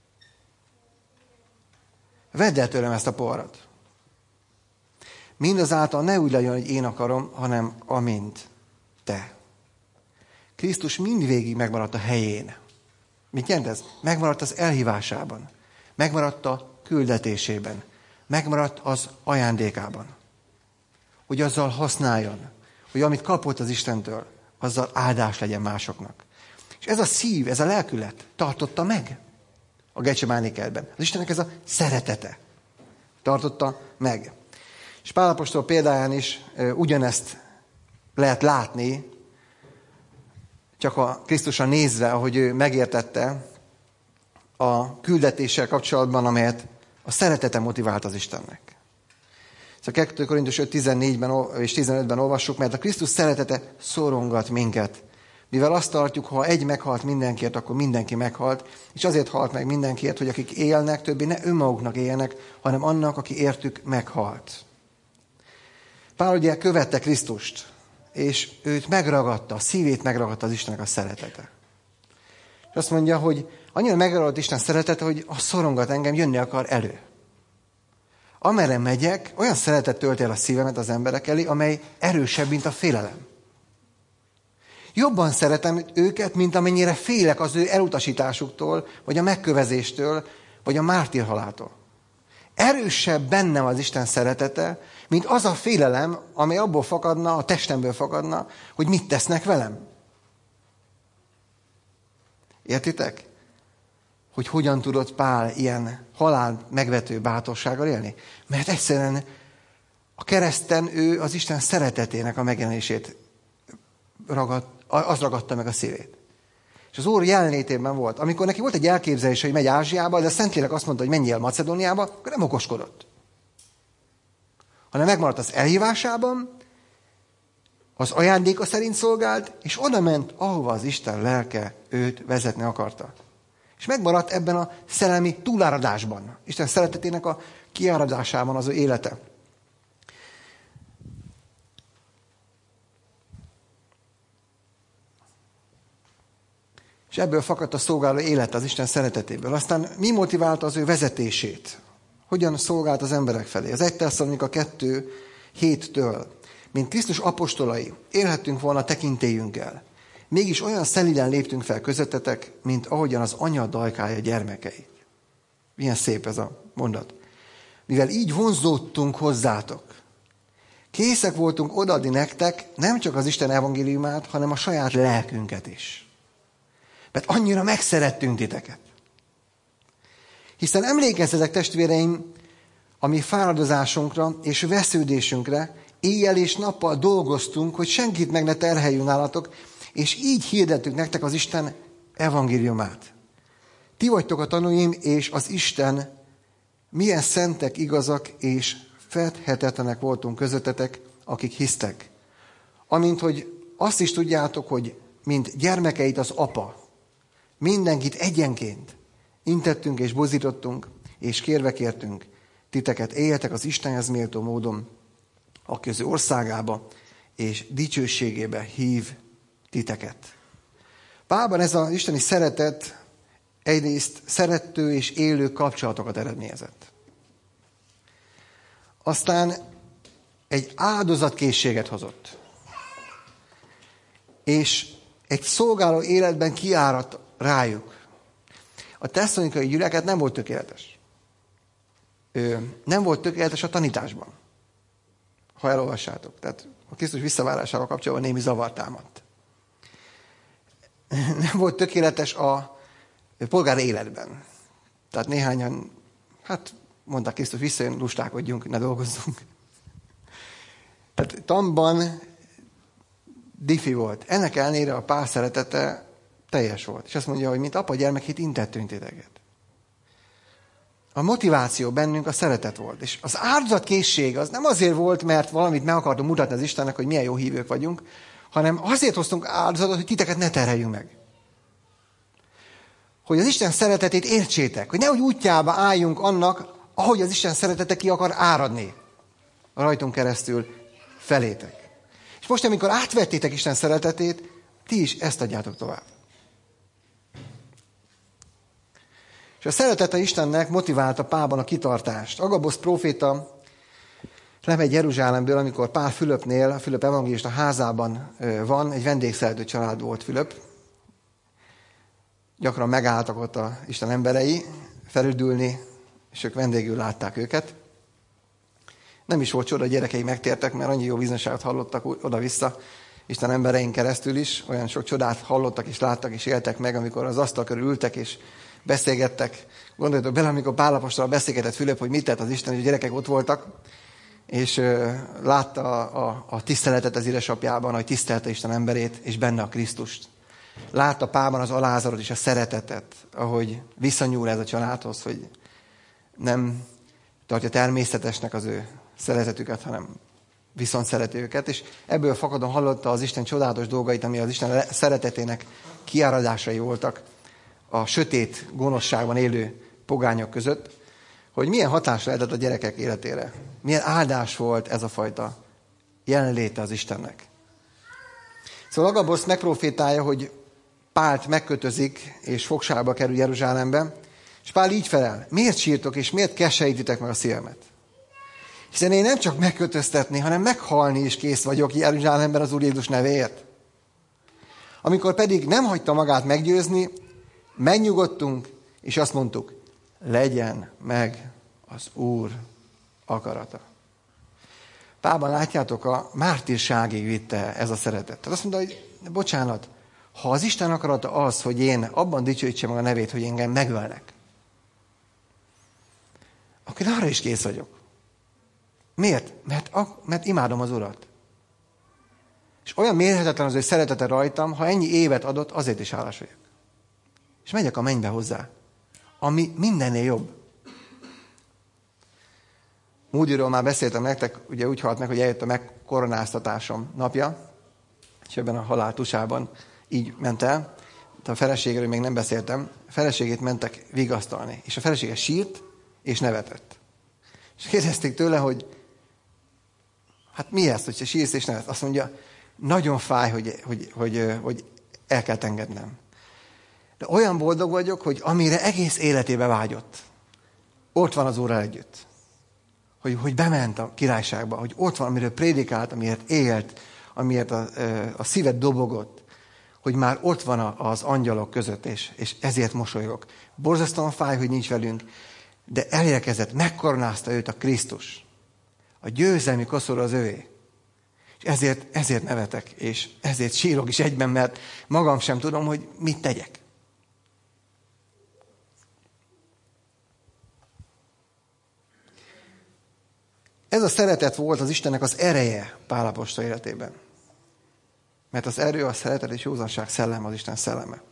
Vedd el tőlem ezt a poharat. Mindazáltal ne úgy legyen, hogy én akarom, hanem amint te. Krisztus mindvégig megmaradt a helyén. Mit jelent ez? Megmaradt az elhívásában. Megmaradt a küldetésében. Megmaradt az ajándékában. Hogy azzal használjon. Hogy amit kapott az Istentől, azzal áldás legyen másoknak. És ez a szív, ez a lelkület tartotta meg a Gecsemáné kertben. Az Istennek ez a szeretete tartotta meg. És Pál apostol példáján is e, ugyanezt lehet látni, csak a Krisztusra nézve, ahogy ő megértette a küldetéssel kapcsolatban, amelyet a szeretete motivált az Istennek. Szóval kettő Korintus öt tizennégyben és tizenötben olvassuk, mert a Krisztus szeretete szorongat minket. Mivel azt tartjuk, ha egy meghalt mindenkiért, akkor mindenki meghalt, és azért halt meg mindenkiért, hogy akik élnek, többé ne önmaguknak éljenek, hanem annak, aki értük meghalt. Pál ugye követte Krisztust, és őt megragadta, a szívét megragadta az Istennek a szeretete. És azt mondja, hogy annyira megragadott Isten szeretete, hogy a szorongat engem, jönni akar elő. Amerre megyek, olyan szeretet tölti el a szívemet az emberek elé, amely erősebb, mint a félelem. Jobban szeretem őket, mint amennyire félek az ő elutasításuktól, vagy a megkövezéstől, vagy a mártírhaláltól. Erősebb bennem az Isten szeretete, mint az a félelem, amely abból fakadna, a testemből fakadna, hogy mit tesznek velem. Értitek? Hogy hogyan tudott Pál ilyen halál megvető bátorsággal élni? Mert egyszerűen a kereszten ő az Isten szeretetének a megjelenését ragad, az ragadta meg a szívét. És az Úr jelenlétében volt. Amikor neki volt egy elképzelése, hogy megy Ázsiába, de a Szentlélek azt mondta, hogy menjél Macedóniába, akkor nem okoskodott. Hanem megmaradt az elhívásában, az ajándéka szerint szolgált, és oda ment, ahova az Isten lelke őt vezetni akarta. És megmaradt ebben a szellemi túláradásban. Isten szeretetének a kiáradásában az ő élete. És ebből fakadt a szolgáló élet az Isten szeretetéből. Aztán mi motiválta az ő vezetését? Hogyan szolgált az emberek felé? Az egy Tesszalonika kettő héttől. Mint Krisztus apostolai, élhettünk volna tekintélyünkkel. Mégis olyan szelíden léptünk fel közöttetek, mint ahogyan az anya dajkálja gyermekeit. Milyen szép ez a mondat. Mivel így vonzódtunk hozzátok. Készek voltunk odaadni nektek nem csak az Isten evangéliumát, hanem a saját lelkünket is. Mert annyira megszerettünk titeket. Hiszen emlékezzetek, testvéreim, a mi fáradozásunkra és vesződésünkre, éjjel és nappal dolgoztunk, hogy senkit meg ne terheljünk nálatok, és így hirdettük nektek az Isten evangéliumát. Ti vagytok a tanúim, és az Isten milyen szentek, igazak és fedhetetlenek voltunk közöttetek, akik hisztek. Amint, hogy azt is tudjátok, hogy mint gyermekeit az apa, mindenkit egyenként intettünk és buzítottunk, és kérve kértünk titeket, éljetek az Istenhez méltó módon, aki az ő országába és dicsőségébe hív titeket. Pálban ez az isteni szeretet egyrészt szerető és élő kapcsolatokat eredményezett. Aztán egy áldozatkészséget hozott. És egy szolgáló életben kiáradt rájuk. A tesszalonikai gyülekezet nem volt tökéletes. Ő nem volt tökéletes a tanításban. Ha elolvassátok. Tehát a Krisztus visszavárásával kapcsolatban némi zavar támadt. Nem volt tökéletes a polgári életben. Tehát néhányan, hát mondták Krisztus, visszajön, lustálkodjunk, ne dolgozzunk. Tehát tanban diffi volt. Ennek ellenére a Pál szeretete teljes volt. És azt mondja, hogy mint apa gyermekét intettünk titeket. A motiváció bennünk a szeretet volt. És az áldozatkészség az nem azért volt, mert valamit meg akartunk mutatni az Istennek, hogy milyen jó hívők vagyunk, hanem azért hoztunk áldozatot, hogy titeket ne terheljünk meg. Hogy az Isten szeretetét értsétek, hogy nehogy útjába álljunk annak, ahogy az Isten szeretete ki akar áradni rajtunk keresztül felétek. És most, amikor átvettétek Isten szeretetét, ti is ezt adjátok tovább. És a szeretete Istennek motiválta Pálban a kitartást. Agabosz próféta lemegy Jeruzsálemből, amikor Pál Fülöpnél, Fülöp evangélista házában van, egy vendégszerető család volt Fülöp. Gyakran megálltak ott a Isten emberei felüdülni, és ők vendégül látták őket. Nem is volt csoda, a gyerekei megtértek, mert annyi jó bizonyságot hallottak oda-vissza Isten emberein keresztül is. Olyan sok csodát hallottak és láttak és éltek meg, amikor az asztal körül ültek és beszélgettek. Gondoljatok bele, amikor Pál apostol beszélgetett Fülöp, hogy mit tett az Isten, hogy a gyerekek ott voltak, és uh, látta a, a, a tiszteletet az édesapjában, hogy tisztelte Isten emberét, és benne a Krisztust. Látta Pálban az alázat és a szeretetet, ahogy visszanyúl ez a családhoz, hogy nem tartja természetesnek az ő szeretetüket, hanem viszont szereti őket, és ebből fakadóan hallotta az Isten csodálatos dolgait, ami az Isten szeretetének kiáradásai voltak a sötét gonoszságban élő pogányok között, hogy milyen hatás lehetett a gyerekek életére. Milyen áldás volt ez a fajta jelenléte az Istennek. Szóval Agabosz megprofétálja, hogy Pált megkötözik, és fogságba kerül Jeruzsálembe, és Pál így felel: miért sírtok, és miért keserítitek meg a szívemet? Hiszen én nem csak megkötöztetni, hanem meghalni is kész vagyok Jeruzsálemben az Úr Jézus nevéért. Amikor pedig nem hagyta magát meggyőzni, megnyugodtunk, és azt mondtuk: legyen meg az Úr akarata. Pálban látjátok, a mártírságig vitte ez a szeretet. Tehát azt mondta, hogy bocsánat, ha az Isten akarata az, hogy én abban dicsőítsem meg a nevét, hogy engem megölnek, akkor arra is kész vagyok. Miért? Mert, mert imádom az Urat. És olyan mérhetetlen az ő szeretete rajtam, ha ennyi évet adott, azért is hálás vagyok. És megyek a mennybe hozzá, ami mindennél jobb. Moodyról már beszéltem nektek, ugye úgy halt meg, hogy eljött a megkoronáztatásom napja, és ebben a halál tusában így ment el. De a feleségéről még nem beszéltem. A feleségét mentek vigasztalni, és a felesége sírt és nevetett. És kérdezték tőle, hogy hát mi ez, hogy sírsz és nevet? Azt mondja, nagyon fáj, hogy, hogy, hogy, hogy el kell engednem. De olyan boldog vagyok, hogy amire egész életébe vágyott, ott van az Úrral együtt. Hogy, hogy bement a királyságba, hogy ott van, amiről prédikált, amiért élt, amiért a, a szíved dobogott, hogy már ott van az angyalok között, és, és ezért mosolyogok. Borzasztóan fáj, hogy nincs velünk, de elérkezett, megkoronázta őt a Krisztus. A győzelmi koszor az övé. És ezért, ezért nevetek, és ezért sírok is egyben, mert magam sem tudom, hogy mit tegyek. Ez a szeretet volt az Istennek az ereje Pál apostol életében. Mert az erő, a szeretet és józanság szellem az Isten szelleme.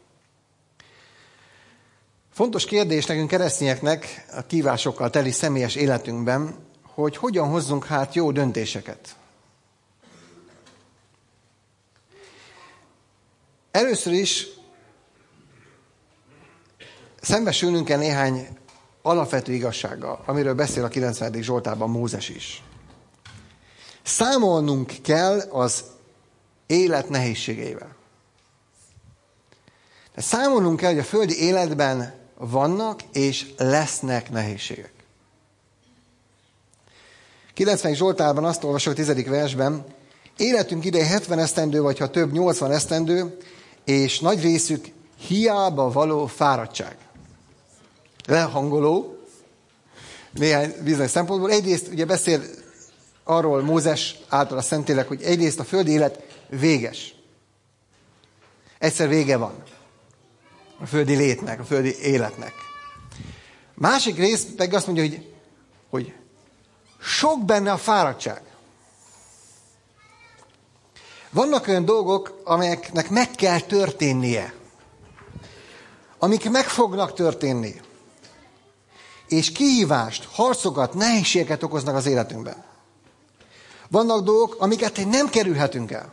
Fontos kérdés nekünk keresztényeknek a kívásokkal teli személyes életünkben, hogy hogyan hozzunk hát jó döntéseket. Először is szembesülnünk kell néhány alapvető igazsággal, amiről beszél a kilencvenedik Zsoltárban Mózes is. Számolnunk kell az élet nehézségeivel. De számolnunk kell, hogy a földi életben vannak és lesznek nehézségek. kilencvenedik Zsoltárban azt olvasok a tizedik versben, életünk ideje hetven esztendő, vagy ha több, nyolcvan esztendő, és nagy részük hiába való fáradtság. Lehangoló, néhány bizonyos szempontból. Egyrészt ugye beszél arról Mózes által a Szentlélek, hogy egyrészt a földi élet véges. Egyszer vége van a földi létnek, a földi életnek. Másik rész meg azt mondja, hogy, hogy sok benne a fáradtság. Vannak olyan dolgok, amelyeknek meg kell történnie. Amik meg fognak történni. És kihívást, harcokat, nehézségeket okoznak az életünkben. Vannak dolgok, amiket nem kerülhetünk el.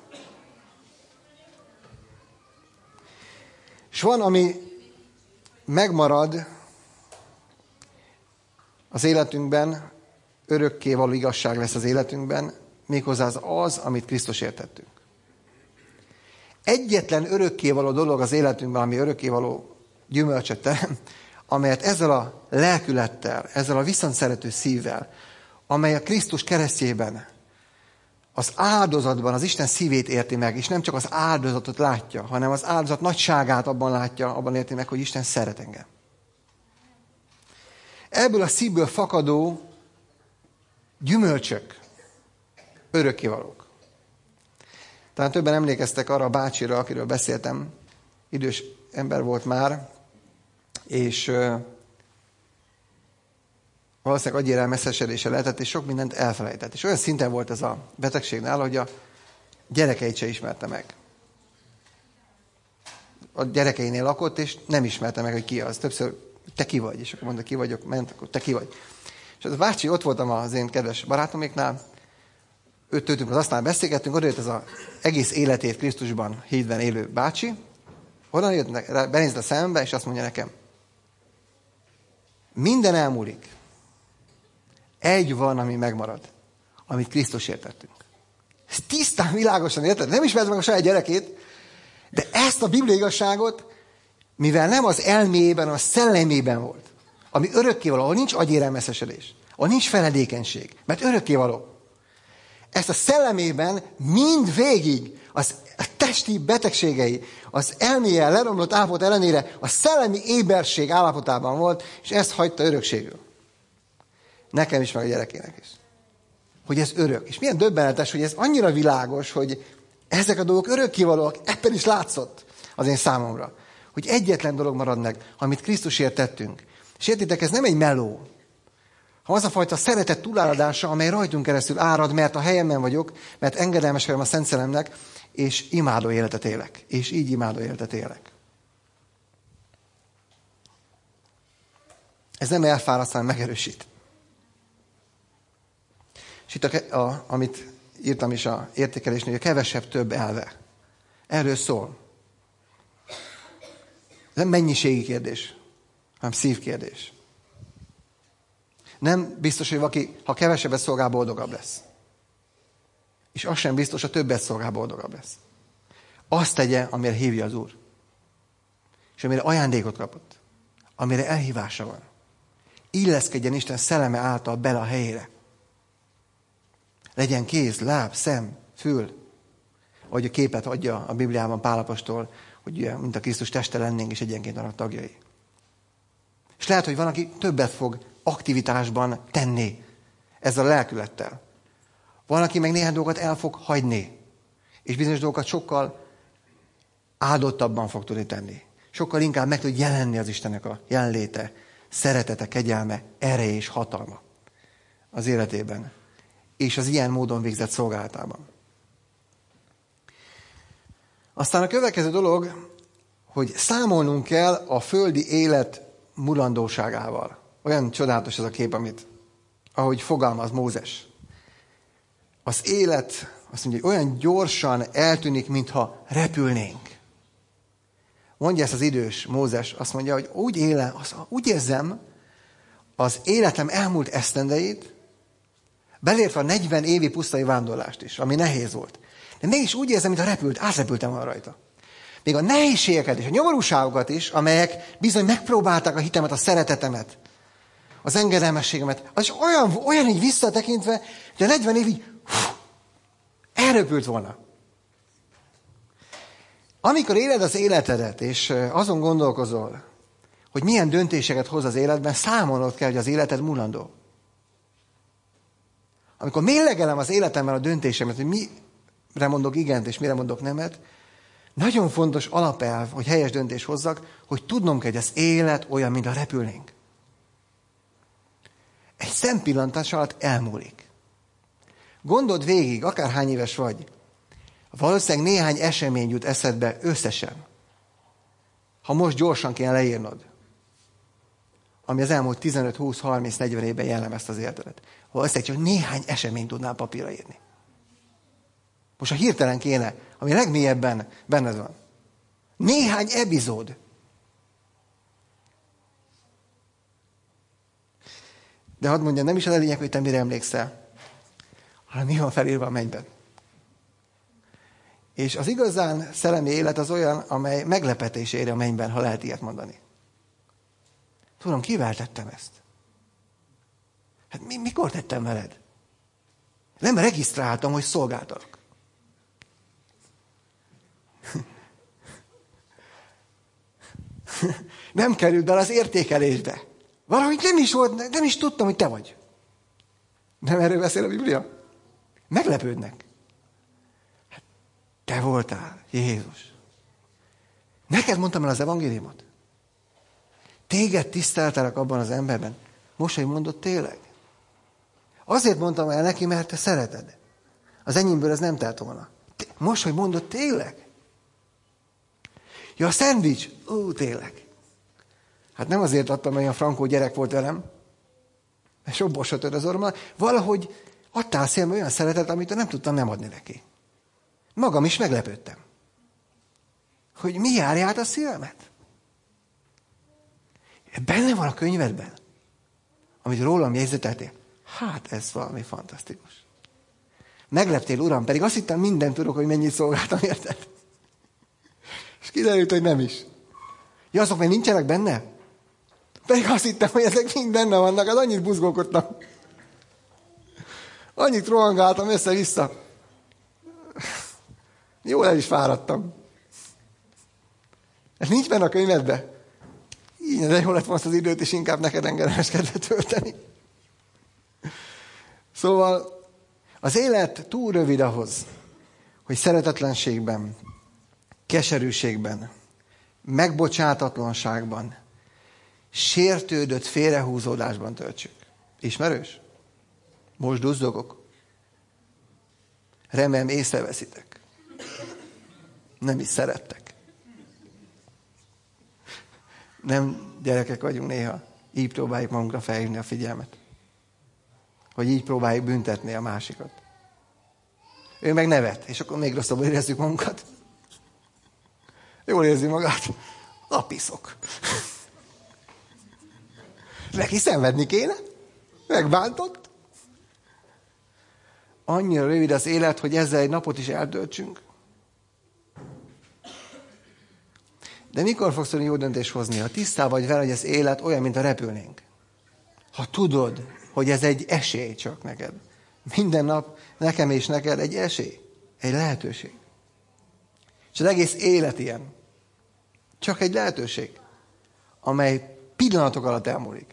És van, ami megmarad az életünkben, örökké való igazság lesz az életünkben, méghozzá az az, amit Krisztusért tettünk. Egyetlen örökké való dolog az életünkben, ami örökké való gyümölcsöt terem, amelyet ezzel a lelkülettel, ezzel a viszontszerető szívvel, amely a Krisztus keresztjében, az áldozatban az Isten szívét érti meg, és nem csak az áldozatot látja, hanem az áldozat nagyságát abban látja, abban érti meg, hogy Isten szeret engem. Ebből a szívből fakadó gyümölcsök, örökkévalók. Talán többen emlékeztek arra a bácsira, akiről beszéltem, idős ember volt már, és uh, valószínűleg agyérelmeszesedése lehetett, és sok mindent elfelejtett. És olyan szinten volt ez a betegség nála, hogy a gyerekeit se ismerte meg. A gyerekeinél lakott, és nem ismerte meg, hogy ki az. Többször, te ki vagy? És akkor mondta, ki vagyok, ment, akkor te ki vagy. És az a bácsi, ott voltam az én kedves barátoméknál, őt tőtünk az asztalán beszélgettünk, oda jött ez az egész életét Krisztusban hídben élő bácsi, onnan jött, benézett a szemembe, és azt mondja nekem, minden elmúlik. Egy van, ami megmarad, amit Krisztusért tettünk. Ez tisztán, világosan érted? Nem ismert meg a saját gyerekét, de ezt a bibliai igazságot, mivel nem az elméjében, hanem a szellemében volt, ami örökkévaló, ahol nincs agyérelmeszesedés, ahol nincs feledékenység, mert örökkévaló. Ezt a szellemében mind végig az a testi betegségei, az elméje leromlott állapot ellenére a szellemi éberség állapotában volt, és ezt hagyta örökségül. Nekem is, meg a gyerekének is. Hogy ez örök. És milyen döbbenetes, hogy ez annyira világos, hogy ezek a dolgok örökkévalóak, ebben is látszott az én számomra. Hogy egyetlen dolog marad meg, amit Krisztusért tettünk. És értitek, ez nem egy meló. Ha az a fajta szeretet túláradása, amely rajtunk keresztül árad, mert a helyemben vagyok, mert engedelmes vagyok a Szent Szellemnek, és imádó életet élek. És így imádó életet élek. Ez nem elfáraszt, hanem megerősít. És itt, a, a, amit írtam is a értékelésnél, hogy a kevesebb több elve. Erről szól. Ez nem mennyiségi kérdés, hanem szívkérdés. Nem biztos, hogy valaki, ha kevesebbet szolgál, boldogabb lesz. És az sem biztos, ha többet szolgál, boldogabb lesz. Azt tegye, amire hívja az Úr. És amire ajándékot kapott. Amire elhívása van. Illeszkedjen Isten szelleme által bele a helyére. Legyen kéz, láb, szem, fül. Ahogy a képet adja a Bibliában Pál apostol, hogy mint a Krisztus teste lennénk, és egyenként annak tagjai. És lehet, hogy van, aki többet fog aktivitásban tenni ezzel a lelkülettel. Van, aki meg néhány dolgokat el fog hagyni, és bizonyos dolgokat sokkal áldottabban fog tudni tenni. Sokkal inkább meg tud jelenni az Istennek a jelenléte, szeretete, kegyelme, ereje és hatalma az életében, és az ilyen módon végzett szolgálatában. Aztán a következő dolog, hogy számolnunk kell a földi élet mulandóságával. Olyan csodálatos ez a kép, amit, ahogy fogalmaz Mózes. Az élet, azt mondja, hogy olyan gyorsan eltűnik, mintha repülnénk. Mondja ezt az idős Mózes, azt mondja, hogy úgy élem, azt, úgy érzem az életem elmúlt esztendeit, belértve a negyven évi pusztai vándorlást is, ami nehéz volt. De mégis úgy érzem, mintha repült, átrepültem volna rajta. Még a nehézségeket és a nyomorúságokat is, amelyek bizony megpróbálták a hitemet, a szeretetemet, az engedelmességemet, az is olyan, olyan így visszatekintve, hogy a negyven év így hú, elröpült volna. Amikor éled az életedet, és azon gondolkozol, hogy milyen döntéseket hoz az életben, számolnod kell, hogy az életed mulandó. Amikor mérlegelem az életemben a döntésemet, hogy mire mondok igent, és mire mondok nemet, nagyon fontos alapelv, hogy helyes döntés hozzak, hogy tudnom kell, hogy az élet olyan, mint a repülnénk. Egy szempillantás alatt elmúlik. Gondold végig, akárhány éves vagy, valószínűleg néhány esemény jut eszedbe összesen. Ha most gyorsan kéne leírnod, ami az elmúlt tizenöt, húsz, harminc, negyven évben jellemezte az életedet. Valószínűleg csak néhány eseményt tudnál papírra írni. Most a hirtelen kéne, ami legmélyebben benned van. Néhány epizód. De hadd mondjam, nem is az a lényeg, hogy te mire emlékszel, hanem mi van felírva a mennyben. És az igazán szellemi élet az olyan, amely meglepetés éri a mennyben, ha lehet ilyet mondani. Tudom, kivel tettem ezt? Hát mi, mikor tettem veled? Nem regisztráltam, hogy szolgáltalak. Nem került bele az értékelésbe. Valahogy nem is volt, nem is tudtam, hogy te vagy. Nem erről beszél a Biblia? Meglepődnek. Hát, te voltál, Jézus. Neked mondtam el az evangéliumot. Téged tiszteltelek abban az emberben. Most, hogy mondod, tényleg. Azért mondtam el neki, mert te szereted. Az enyémből ez nem telt volna. Most, hogy mondod, tényleg. Ja, a szendvics. Ó, tényleg. Hát nem azért adtam, mert olyan frankó gyerek volt velem, mert sok borsot tört az orrommal. Valahogy adtál szembe olyan szeretet, amit nem tudtam nem adni neki. Magam is meglepődtem. Hogy mi járja át a szívemet? Benne van a könyvedben, amit rólam jegyzeteltél. Hát ez valami fantasztikus. Megleptél, Uram, pedig azt hittem, mindent tudok, hogy mennyit szolgáltam, érted? És kiderült, hogy nem is. Ja, azok még nincsenek benne? Pedig azt hittem, hogy ezek mind benne vannak, hát annyit buzgókodtam. Annyit rohangáltam össze-vissza. Jól el is fáradtam. Ez nincs benne a könyvedben. Így, de jól lett volna az időt, és inkább neked engedelmeskedve tölteni. Szóval az élet túl rövid ahhoz, hogy szeretetlenségben, keserűségben, megbocsátatlanságban, sértődött félrehúzódásban töltsük. Ismerős? Most duzzogok. Remélem észreveszitek. Nem is szerettek. Nem gyerekek vagyunk néha. Így próbáljuk magunkra felhívni a figyelmet. Hogy így próbáljuk büntetni a másikat. Ő meg nevet, és akkor még rosszabbul érezzük magunkat. Jól érzi magát. Lapiszok. Neki szenvedni kéne? Megbántott? Annyira rövid az élet, hogy ezzel egy napot is eltöltsünk. De mikor fogsz tudni jó döntést hozni? Ha tisztá vagy vele, hogy az élet olyan, mint a repülnénk. Ha tudod, hogy ez egy esély csak neked. Minden nap nekem és neked egy esély. Egy lehetőség. És az egész élet ilyen. Csak egy lehetőség, amely pillanatok alatt elmúlik.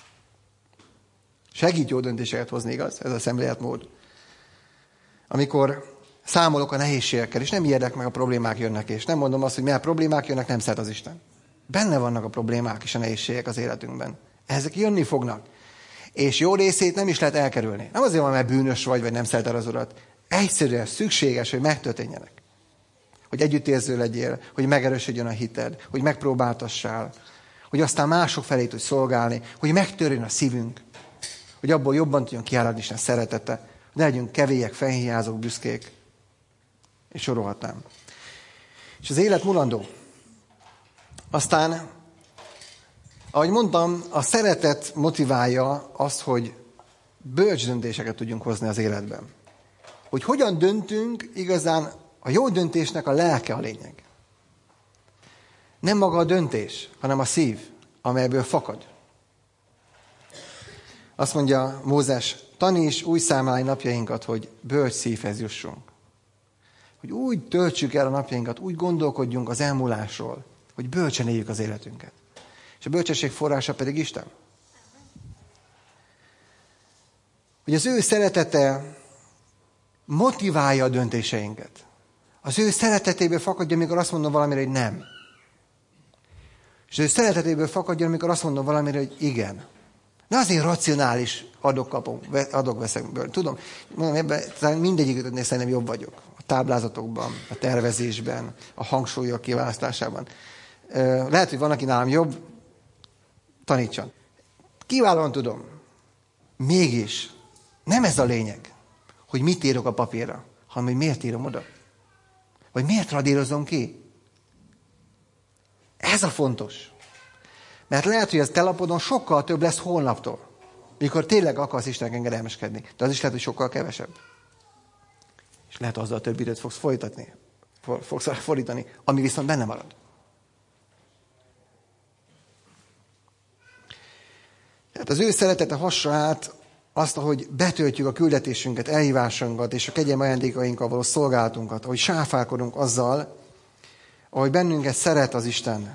Segít jó döntéseket hozni, igaz? Ez a szemléletmód. Amikor számolok a nehézségekkel, és nem ijedek meg, a problémák jönnek, és nem mondom azt, hogy milyen problémák jönnek, nem szeret az Isten. Benne vannak a problémák és a nehézségek az életünkben. Ezek jönni fognak. És jó részét nem is lehet elkerülni. Nem azért van, mert bűnös vagy, vagy nem szereted az Urat. Egyszerűen szükséges, hogy megtörténjenek. Hogy együttérző legyél, hogy megerősödjön a hited, hogy megpróbáltassál, hogy aztán mások felé tudj szolgálni, hogy megtörjön a szívünk, hogy abból jobban tudjon kiáradni Isten szeretete, hogy ne legyünk kevélyek, fennhiányzók, büszkék, és sorolhatnám. És az élet mulandó. Aztán, ahogy mondtam, a szeretet motiválja azt, hogy bölcs döntéseket tudjunk hozni az életben. Hogy hogyan döntünk, igazán a jó döntésnek a lelke a lényeg. Nem maga a döntés, hanem a szív, amelyből fakad. Azt mondja Mózes, taníts új számláj napjainkat, hogy bölcs szívhez jussunk. Hogy úgy töltsük el a napjainkat, úgy gondolkodjunk az elmúlásról, hogy bölcsen éljük az életünket. És a bölcsesség forrása pedig Isten. Hogy az ő szeretete motiválja a döntéseinket. Az ő szeretetéből fakadja, amikor azt mondom valamire, hogy nem. És az ő szeretetéből fakadja, amikor azt mondom valamire, hogy igen. Ne azért racionális adok-kapom, adok-veszekből. Tudom, mondom, ebben mindegyiknél szerintem jobb vagyok. A táblázatokban, a tervezésben, a hangsúlyok kiválasztásában. Lehet, hogy van, aki nálam jobb, tanítson. Kiválóan tudom. Mégis nem ez a lényeg, hogy mit írok a papírra, hanem hogy miért írom oda. Vagy miért radírozom ki. Ez a fontos. Mert lehet, hogy az te lapodon sokkal több lesz holnaptól, mikor tényleg akarsz Istennek engedelmeskedni. De az is lehet, hogy sokkal kevesebb. És lehet, azzal a több időt fogsz folytatni, fogsz fordítani, ami viszont benne marad. Tehát az ő szeretete hassa át azt, ahogy betöltjük a küldetésünket, elhívásunkat és a kegyelmi ajándékainkkal való szolgálatunkat, ahogy sáfálkodunk azzal, ahogy bennünket szeret az Isten,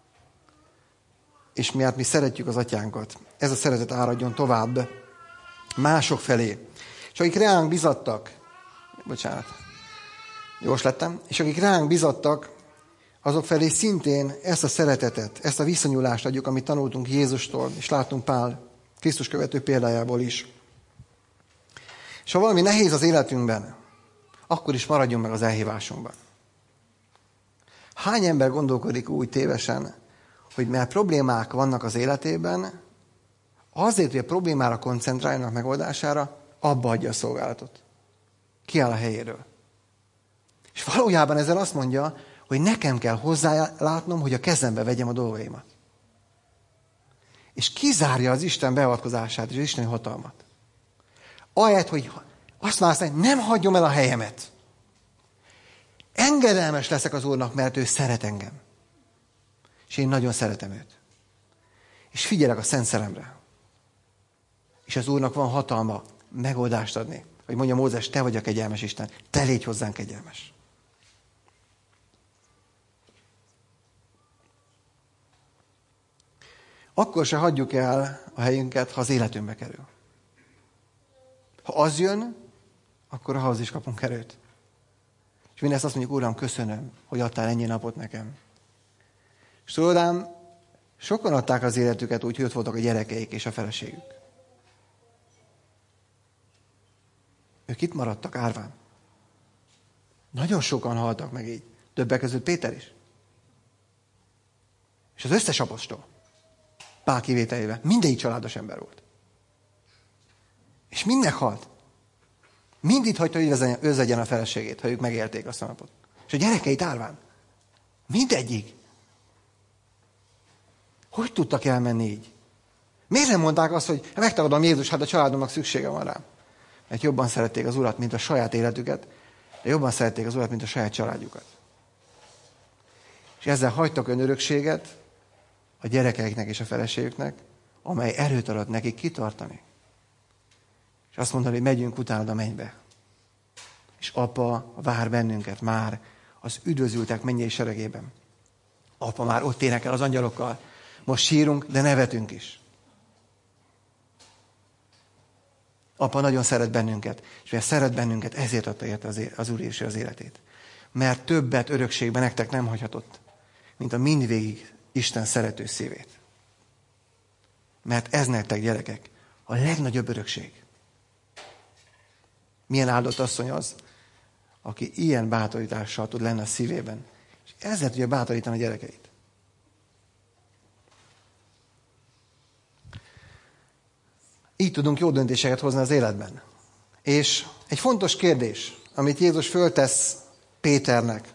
és miatt mi szeretjük az atyánkat. Ez a szeretet áradjon tovább mások felé. És akik ránk bizattak, bocsánat, gyors lettem, és akik ránk bizattak, azok felé szintén ezt a szeretetet, ezt a viszonyulást adjuk, amit tanultunk Jézustól, és látunk Pál Krisztus követő példájából is. És ha valami nehéz az életünkben, akkor is maradjunk meg az elhívásunkban. Hány ember gondolkodik úgy tévesen, hogy mert problémák vannak az életében, azért, hogy a problémára koncentráljanak megoldására, abba adja a szolgálatot. Kiáll a helyéről. És valójában ezzel azt mondja, hogy nekem kell hozzálátnom, hogy a kezembe vegyem a dolgaimat. És kizárja az Isten beavatkozását és az Isteni hatalmat. Ahelyett, hogy azt választani, nem hagyom el a helyemet. Engedelmes leszek az Úrnak, mert ő szeret engem. És én nagyon szeretem őt. És figyelek a Szent Szellemre. És az Úrnak van hatalma megoldást adni. Hogy mondja Mózes, te vagy a kegyelmes Isten, te légy hozzánk kegyelmes. Akkor se hagyjuk el a helyünket, ha az életünkbe kerül. Ha az jön, akkor ahhoz is kapunk erőt. És mindezt azt mondjuk, Uram, köszönöm, hogy adtál ennyi napot nekem. És tudod ám, sokan adták az életüket úgy, hogy ott voltak a gyerekeik és a feleségük. Ők itt maradtak árván. Nagyon sokan haltak meg így. Többek között Péter is. És az összes apostol. Pál kivételével. Mindegyik családos ember volt. És mind meghalt. Mind itt hagyta, hogy özvegyen a feleségét, ha ők megélték azt a napot. És a gyerekeit árván. Mindegyik. Hogy tudtak elmenni így? Miért nem mondták azt, hogy megtagadom Jézus, hát a családomnak szüksége van rám? Mert jobban szerették az Urat, mint a saját életüket, de jobban szerették az Urat, mint a saját családjukat. És ezzel hagytak ön örökséget a gyerekeiknek és a feleségüknek, amely erőt adott nekik kitartani. És azt mondani, hogy megyünk utána a mennybe. És apa vár bennünket már az üdvözültek mennyei seregében. Apa már ott énekel az angyalokkal. Most sírunk, de nevetünk is. Apa nagyon szeret bennünket, és mivel szeret bennünket, ezért adta érte az Úr és az életét. Mert többet örökségben nektek nem hagyhatott, mint a mindvégig Isten szerető szívét. Mert ez nektek, gyerekek, a legnagyobb örökség. Milyen áldott asszony az, aki ilyen bátorítással tud lenni a szívében, és ezzel tudja bátorítani a gyerekeit. Így tudunk jó döntéseket hozni az életben. És egy fontos kérdés, amit Jézus föltesz Péternek,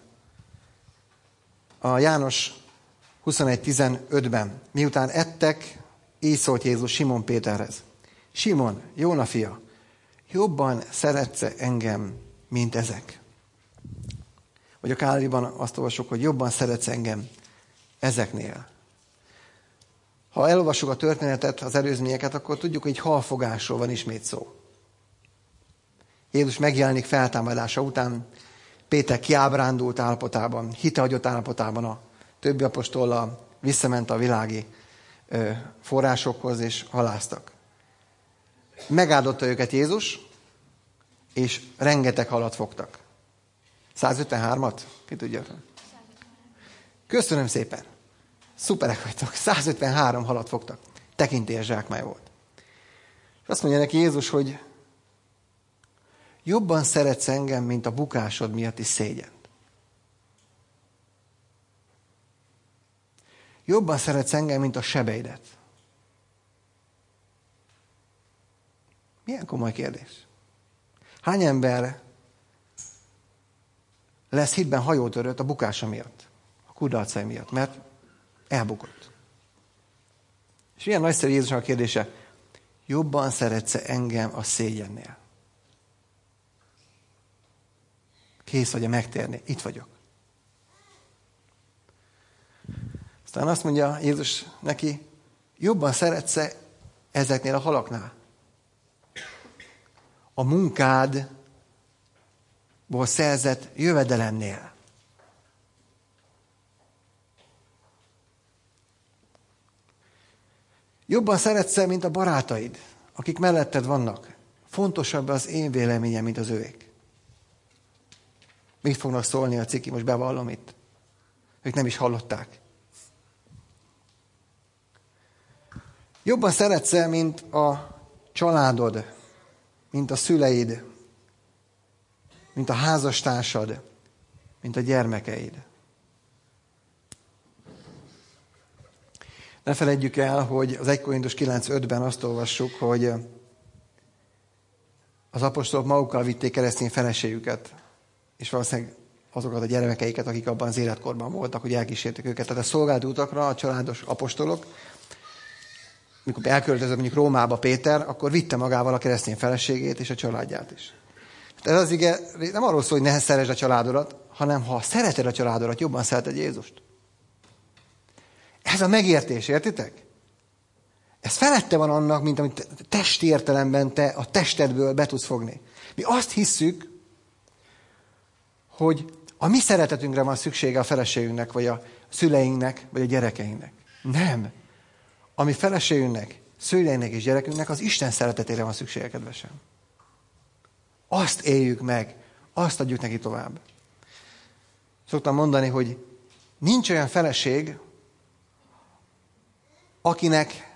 a János huszonegy tizenötben, miután ettek, így szólt Jézus Simon Péterhez. Simon, Jóna fia, jobban szeretsz engem, mint ezek? Vagy a Káliban azt olvasok, hogy jobban szeretsz engem ezeknél. Ha elolvassuk a történetet, az előzményeket, akkor tudjuk, hogy egy halfogásról van ismét szó. Jézus megjelenik feltámadása után, Péter kiábrándult állapotában, hitehagyott állapotában a többi apostollal visszament a világi ö, forrásokhoz, és haláztak. Megáldotta őket Jézus, és rengeteg halat fogtak. százötvenhármat? Ki tudja? Köszönöm szépen! Szuperek vagytok. százötvenhárom halat fogtak. Tekintélyes zsákmány volt. És azt mondja neki Jézus, hogy jobban szeretsz engem, mint a bukásod miatti szégyent. Jobban szeretsz engem, mint a sebeidet. Milyen komoly kérdés. Hány ember lesz hitben hajótörött a bukása miatt, a kudarcai miatt, mert elbukott. És milyen nagyszerű Jézusnak a kérdése, jobban szeretsz engem a szégyennél? Kész vagy-e megtérni? Itt vagyok. Aztán azt mondja Jézus neki, jobban szeretsz ezeknél a halaknál. A munkádból szerzett jövedelemnél. Jobban szeretsz, mint a barátaid, akik melletted vannak. Fontosabb az én véleményem, mint az övék. Mit fognak szólni a ciki? Most bevallom itt. Ők nem is hallották. Jobban szeretsz, mint a családod, mint a szüleid, mint a házastársad, mint a gyermekeid. Ne feledjük el, hogy az Egy Korintus kilenc ötben azt olvassuk, hogy az apostolok magukkal vitték keresztény feleségüket, és valószínűleg azokat a gyermekeiket, akik abban az életkorban voltak, hogy elkísérték őket. Tehát a szolgálati utakra a családos apostolok, mikor elköltözött mondjuk Rómába Péter, akkor vitte magával a keresztény feleségét és a családját is. Tehát ez az ige nem arról szól, hogy ne szeresd a családodat, hanem ha szereted a családodat, jobban szereted Jézust. Ez a megértés, értitek? Ez felette van annak, mint amit testi értelemben te a testedből be tudsz fogni. Mi azt hisszük, hogy a mi szeretetünkre van szüksége a feleségünknek, vagy a szüleinknek, vagy a gyerekeinknek. Nem. A mi feleségünknek, szüleinknek és gyerekünknek az Isten szeretetére van szüksége, kedvesem. Azt éljük meg, azt adjuk neki tovább. Szoktam mondani, hogy nincs olyan feleség, akinek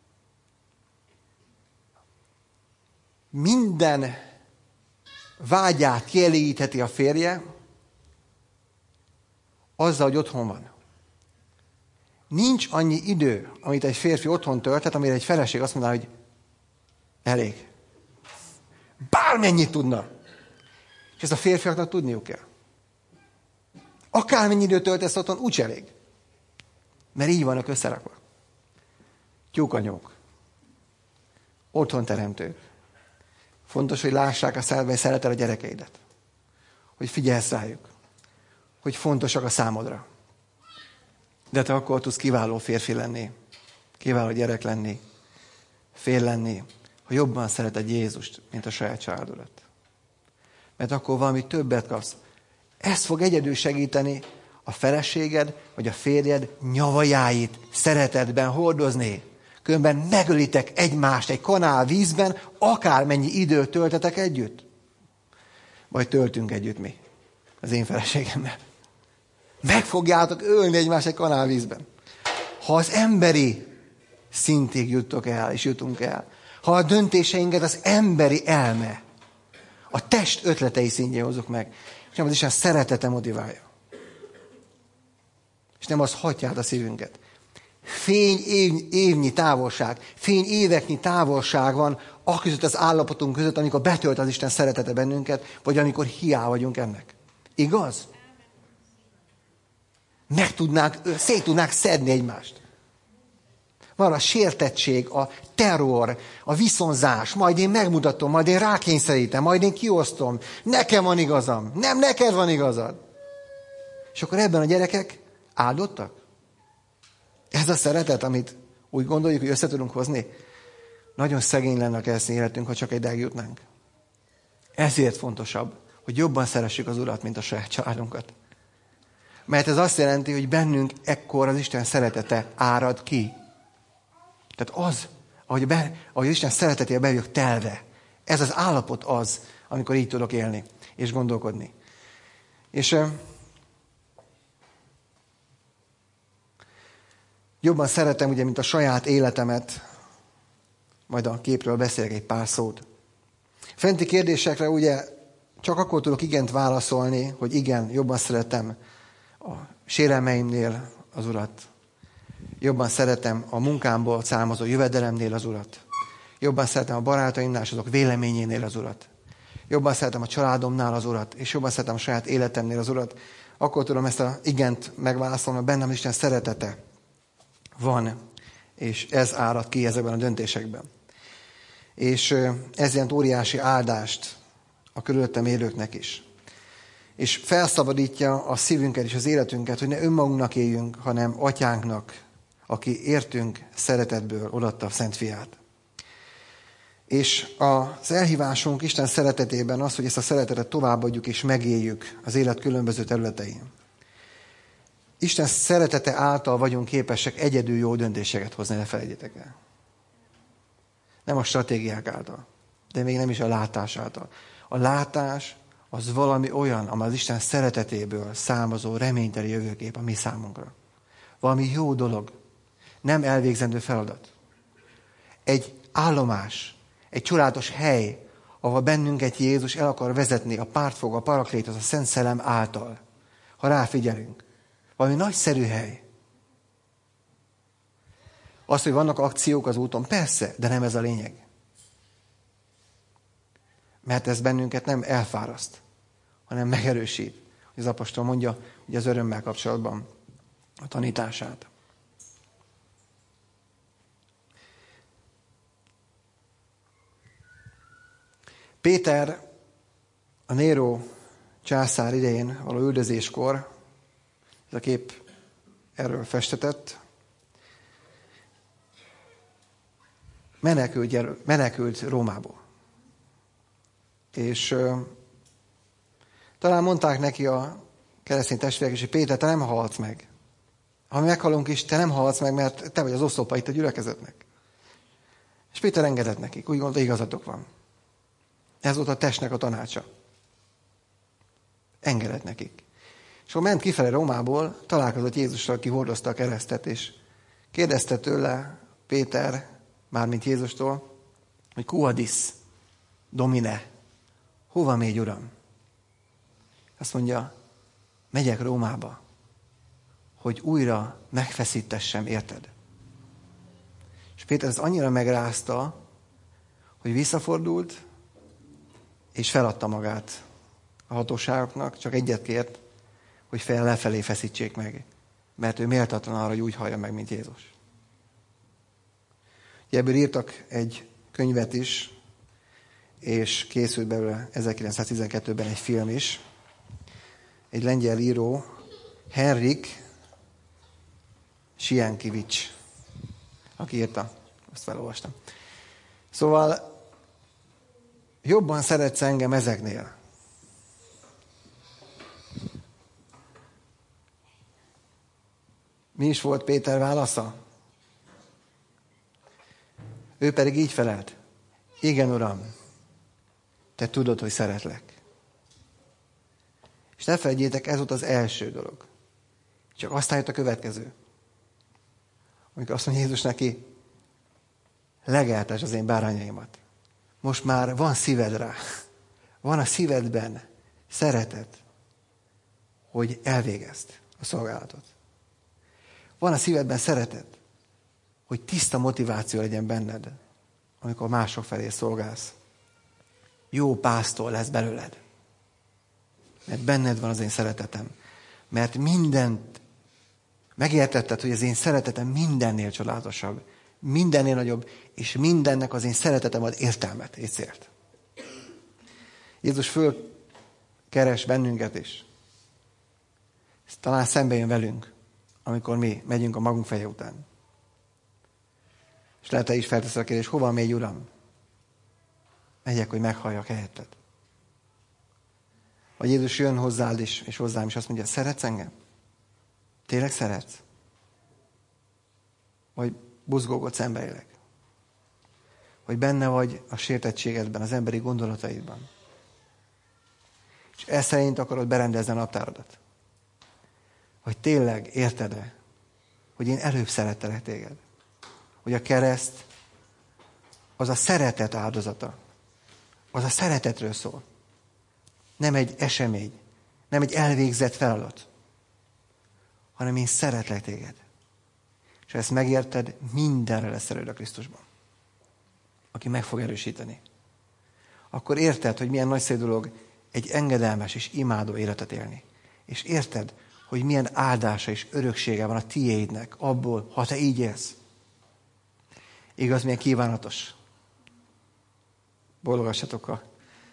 minden vágyát kielégítheti a férje, azzal, hogy otthon van. Nincs annyi idő, amit egy férfi otthon tölthet, amire egy feleség azt mondaná, hogy elég. Bármennyit tudna. És ezt a férfiaknak tudniuk kell. Akármennyi időt töltesz otthon, úgyse elég. Mert így vannak összerakva. Tyúkanyók. Otthon teremtők. Fontos, hogy lássák a szádba, hogy szereted a gyerekeidet. Hogy figyelsz rájuk. Hogy fontosak a számodra. De te akkor tudsz kiváló férfi lenni. Kiváló gyerek lenni. Fél lenni. Ha jobban szereted Jézust, mint a saját családodat. Mert akkor valami többet kapsz. Ez fog egyedül segíteni a feleséged, vagy a férjed nyavajáit szeretetben hordozni. Különben megölitek egymást egy kanál vízben, akármennyi időt töltetek együtt. Vagy töltünk együtt mi, az én feleségemmel. Meg fogjátok ölni egymást egy kanál vízben. Ha az emberi szintig jutok el, és jutunk el, ha a döntéseinket az emberi elme, a test ötletei szintjén hozzuk meg, és nem az Isten szeretete motiválja. És nem az hatja át a szívünket. Fény év, évnyi távolság, fény éveknyi távolság van a között az állapotunk között, amikor betölt az Isten szeretete bennünket, vagy amikor hiába vagyunk ennek. Igaz? Meg tudnánk, szét tudnánk szedni egymást. Van a sértettség, a terror, a viszonzás, majd én megmutatom, majd én rákényszerítem, majd én kiosztom, nekem van igazam, nem neked van igazad. És akkor ebben a gyerekek áldottak? Ez a szeretet, amit úgy gondoljuk, hogy össze tudunk hozni, nagyon szegény lenne a keresztény életünk, ha csak egydáig jutnánk. Ezért fontosabb, hogy jobban szeressük az Urat, mint a saját családunkat. Mert ez azt jelenti, hogy bennünk ekkor az Isten szeretete árad ki. Tehát az, ahogy, be, ahogy az Isten szeretetére be vagyok telve, ez az állapot az, amikor így tudok élni és gondolkodni. És uh, jobban szeretem, ugye, mint a saját életemet, majd a képről beszélek egy pár szót. Fenti kérdésekre ugye csak akkor tudok igent válaszolni, hogy igen, jobban szeretem a sérelmeimnél az Urat. Jobban szeretem a munkámból származó jövedelemnél az Urat. Jobban szeretem a barátaimnál és azok véleményénél az Urat. Jobban szeretem a családomnál az Urat, és jobban szeretem a saját életemnél az Urat. Akkor tudom ezt a igent megválaszolni, mert bennem Isten szeretete van, és ez árad ki ezekben a döntésekben. És ez jelent óriási áldást a körülöttem élőknek is. És felszabadítja a szívünket és az életünket, hogy ne önmagunknak éljünk, hanem atyánknak, aki értünk szeretetből odaadta a Szent Fiát. És az elhívásunk Isten szeretetében az, hogy ezt a szeretetet továbbadjuk és megéljük az élet különböző területein. Isten szeretete által vagyunk képesek egyedül jó döntéseket hozni, ne felejtjétek el. Nem a stratégiák által, de még nem is a látás által. A látás az valami olyan, amely az Isten szeretetéből származó reményteli jövőkép a mi számunkra. Valami jó dolog, nem elvégzendő feladat. Egy állomás, egy csodálatos hely, ahol bennünket Jézus el akar vezetni a pártfogó, a paraklétos, a Szent Szellem által, ha ráfigyelünk. Valami nagyszerű hely. Az, hogy vannak akciók az úton, persze, de nem ez a lényeg. Mert ez bennünket nem elfáraszt, hanem megerősít. Az apostol mondja, hogy az örömmel kapcsolatban a tanítását. Péter a Néró császár idején való üldözéskor, ez a kép erről festetett, menekült, menekült Rómából. És uh, talán mondták neki a keresztény testvérek is, hogy Péter, te nem halsz meg. Ha mi meghalunk is, te nem halsz meg, mert te vagy az oszlopa itt a gyülekezetnek. És Péter engedett nekik, úgy gondolta, igazatok van. Ez volt a testnek a tanácsa. Engedett nekik. És akkor ment kifele Rómából, találkozott Jézussal, aki hordozta a keresztet, és kérdezte tőle Péter, mármint Jézustól, hogy Kuadis, Domine, hova mégy, Uram? Azt mondja, megyek Rómába, hogy újra megfeszítessem, érted? És Péter ez annyira megrázta, hogy visszafordult, és feladta magát a hatóságoknak, csak egyet kért, hogy fel lefelé feszítsék meg, mert ő méltatlan arra, hogy úgy hallja meg, mint Jézus. Ebből írtak egy könyvet is, és készült belőle ezerkilencszáztizenkettőben egy film is. Egy lengyel író, Henrik Sienkiewicz, aki írta, azt felolvastam. Szóval jobban szeretsz engem ezeknél. Mi is volt Péter válasza? Ő pedig így felelt. Igen, Uram, te tudod, hogy szeretlek. És ne felejtjétek, ez volt az első dolog. Csak aztán jött a következő. Amikor azt mondja Jézus neki, legeltesd az én bárányaimat. Most már van szíved rá. Van a szívedben szeretet, hogy elvégezd a szolgálatot. Van a szívedben szeretet, hogy tiszta motiváció legyen benned, amikor mások felé szolgálsz. Jó pásztor lesz belőled. Mert benned van az én szeretetem. Mert mindent megértetted, hogy az én szeretetem mindennél csodálatosabb, mindennél nagyobb, és mindennek az én szeretetem ad értelmet és célt. Jézus fölkeres bennünket is. Talán szembe jön velünk, amikor mi megyünk a magunk feje után. És lehet, te is felteszel a kérdést, hova mégy, Uram? Megyek, hogy meghalljak helyetted. Vagy Jézus jön hozzád is, és hozzám is azt mondja, szeretsz engem? Tényleg szeretsz? Vagy buzgógodsz, emberileg? Vagy benne vagy a sértettségedben, az emberi gondolataidban? És ez szerint akarod berendezni a naptáradat? Hogy tényleg érted-e, hogy én előbb szerettelek téged? Hogy a kereszt az a szeretet áldozata. Az a szeretetről szól. Nem egy esemény, nem egy elvégzett feladat, hanem én szeretlek téged. És ha ezt megérted, mindenre lesz erőd a Krisztusban, aki meg fog erősíteni. Akkor érted, hogy milyen nagyszerű dolog egy engedelmes és imádó életet élni. És érted, hogy milyen áldása és öröksége van a tiédnek abból, ha te így élsz. Igaz, milyen kívánatos. Bólogassatok a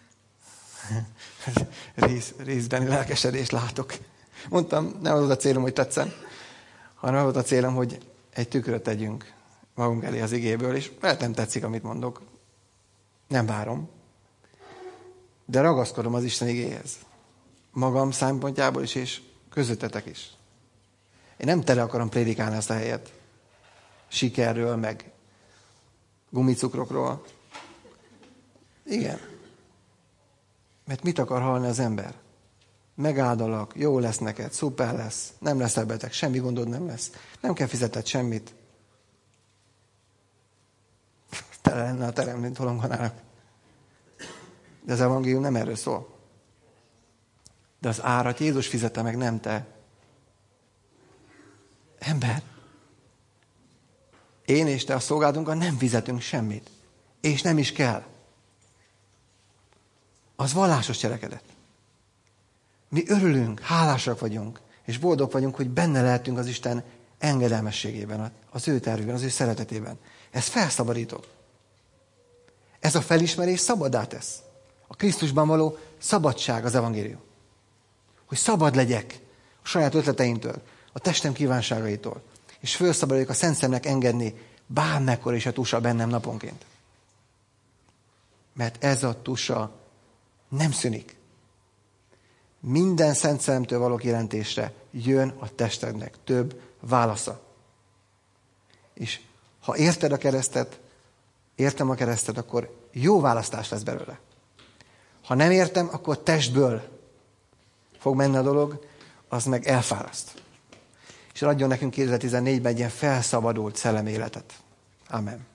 rész, részbeni lelkesedést látok. Mondtam, nem az volt a célom, hogy tetszen, hanem az volt a célom, hogy egy tükröt tegyünk magunk elé az igéből, és lehet nem tetszik, amit mondok. Nem várom. De ragaszkodom az Isten igéhez. Magam szempontjából is, és közöttetek is. Én nem tele akarom prédikálni ezt a helyet. Sikerről, meg gumicukrokról. Igen. Mert mit akar hallani az ember? Megáldalak, jó lesz neked, szuper lesz, nem leszel beteg, semmi gondod nem lesz. Nem kell fizetned semmit. Tele lenne a terem, mint tolonganának. De az evangélium nem erről szól. De az árat Jézus fizette meg, nem te. Ember, én és te a szolgálatunkkal nem fizetünk semmit. És nem is kell. Az vallásos cselekedet. Mi örülünk, hálásak vagyunk, és boldog vagyunk, hogy benne lehetünk az Isten engedelmességében, az ő tervében, az ő szeretetében. Ez felszabadító. Ez a felismerés szabaddá tesz. A Krisztusban való szabadság az evangélium. Hogy szabad legyek a saját ötleteimtől, a testem kívánságaitól, és fölszabaduljuk a Szent Szemnek engedni bármekkora is a tusa bennem naponként. Mert ez a tusa nem szűnik. Minden Szent Szellemtől való kijelentésre jön a testednek több válasza. És ha érted a keresztet, értem a keresztet, akkor jó választás lesz belőle. Ha nem értem, akkor testből fog menni a dolog, az meg elfáraszt. És adjon nekünk kétezer-tizennégyben egy ilyen felszabadult szelleméletet. Amen.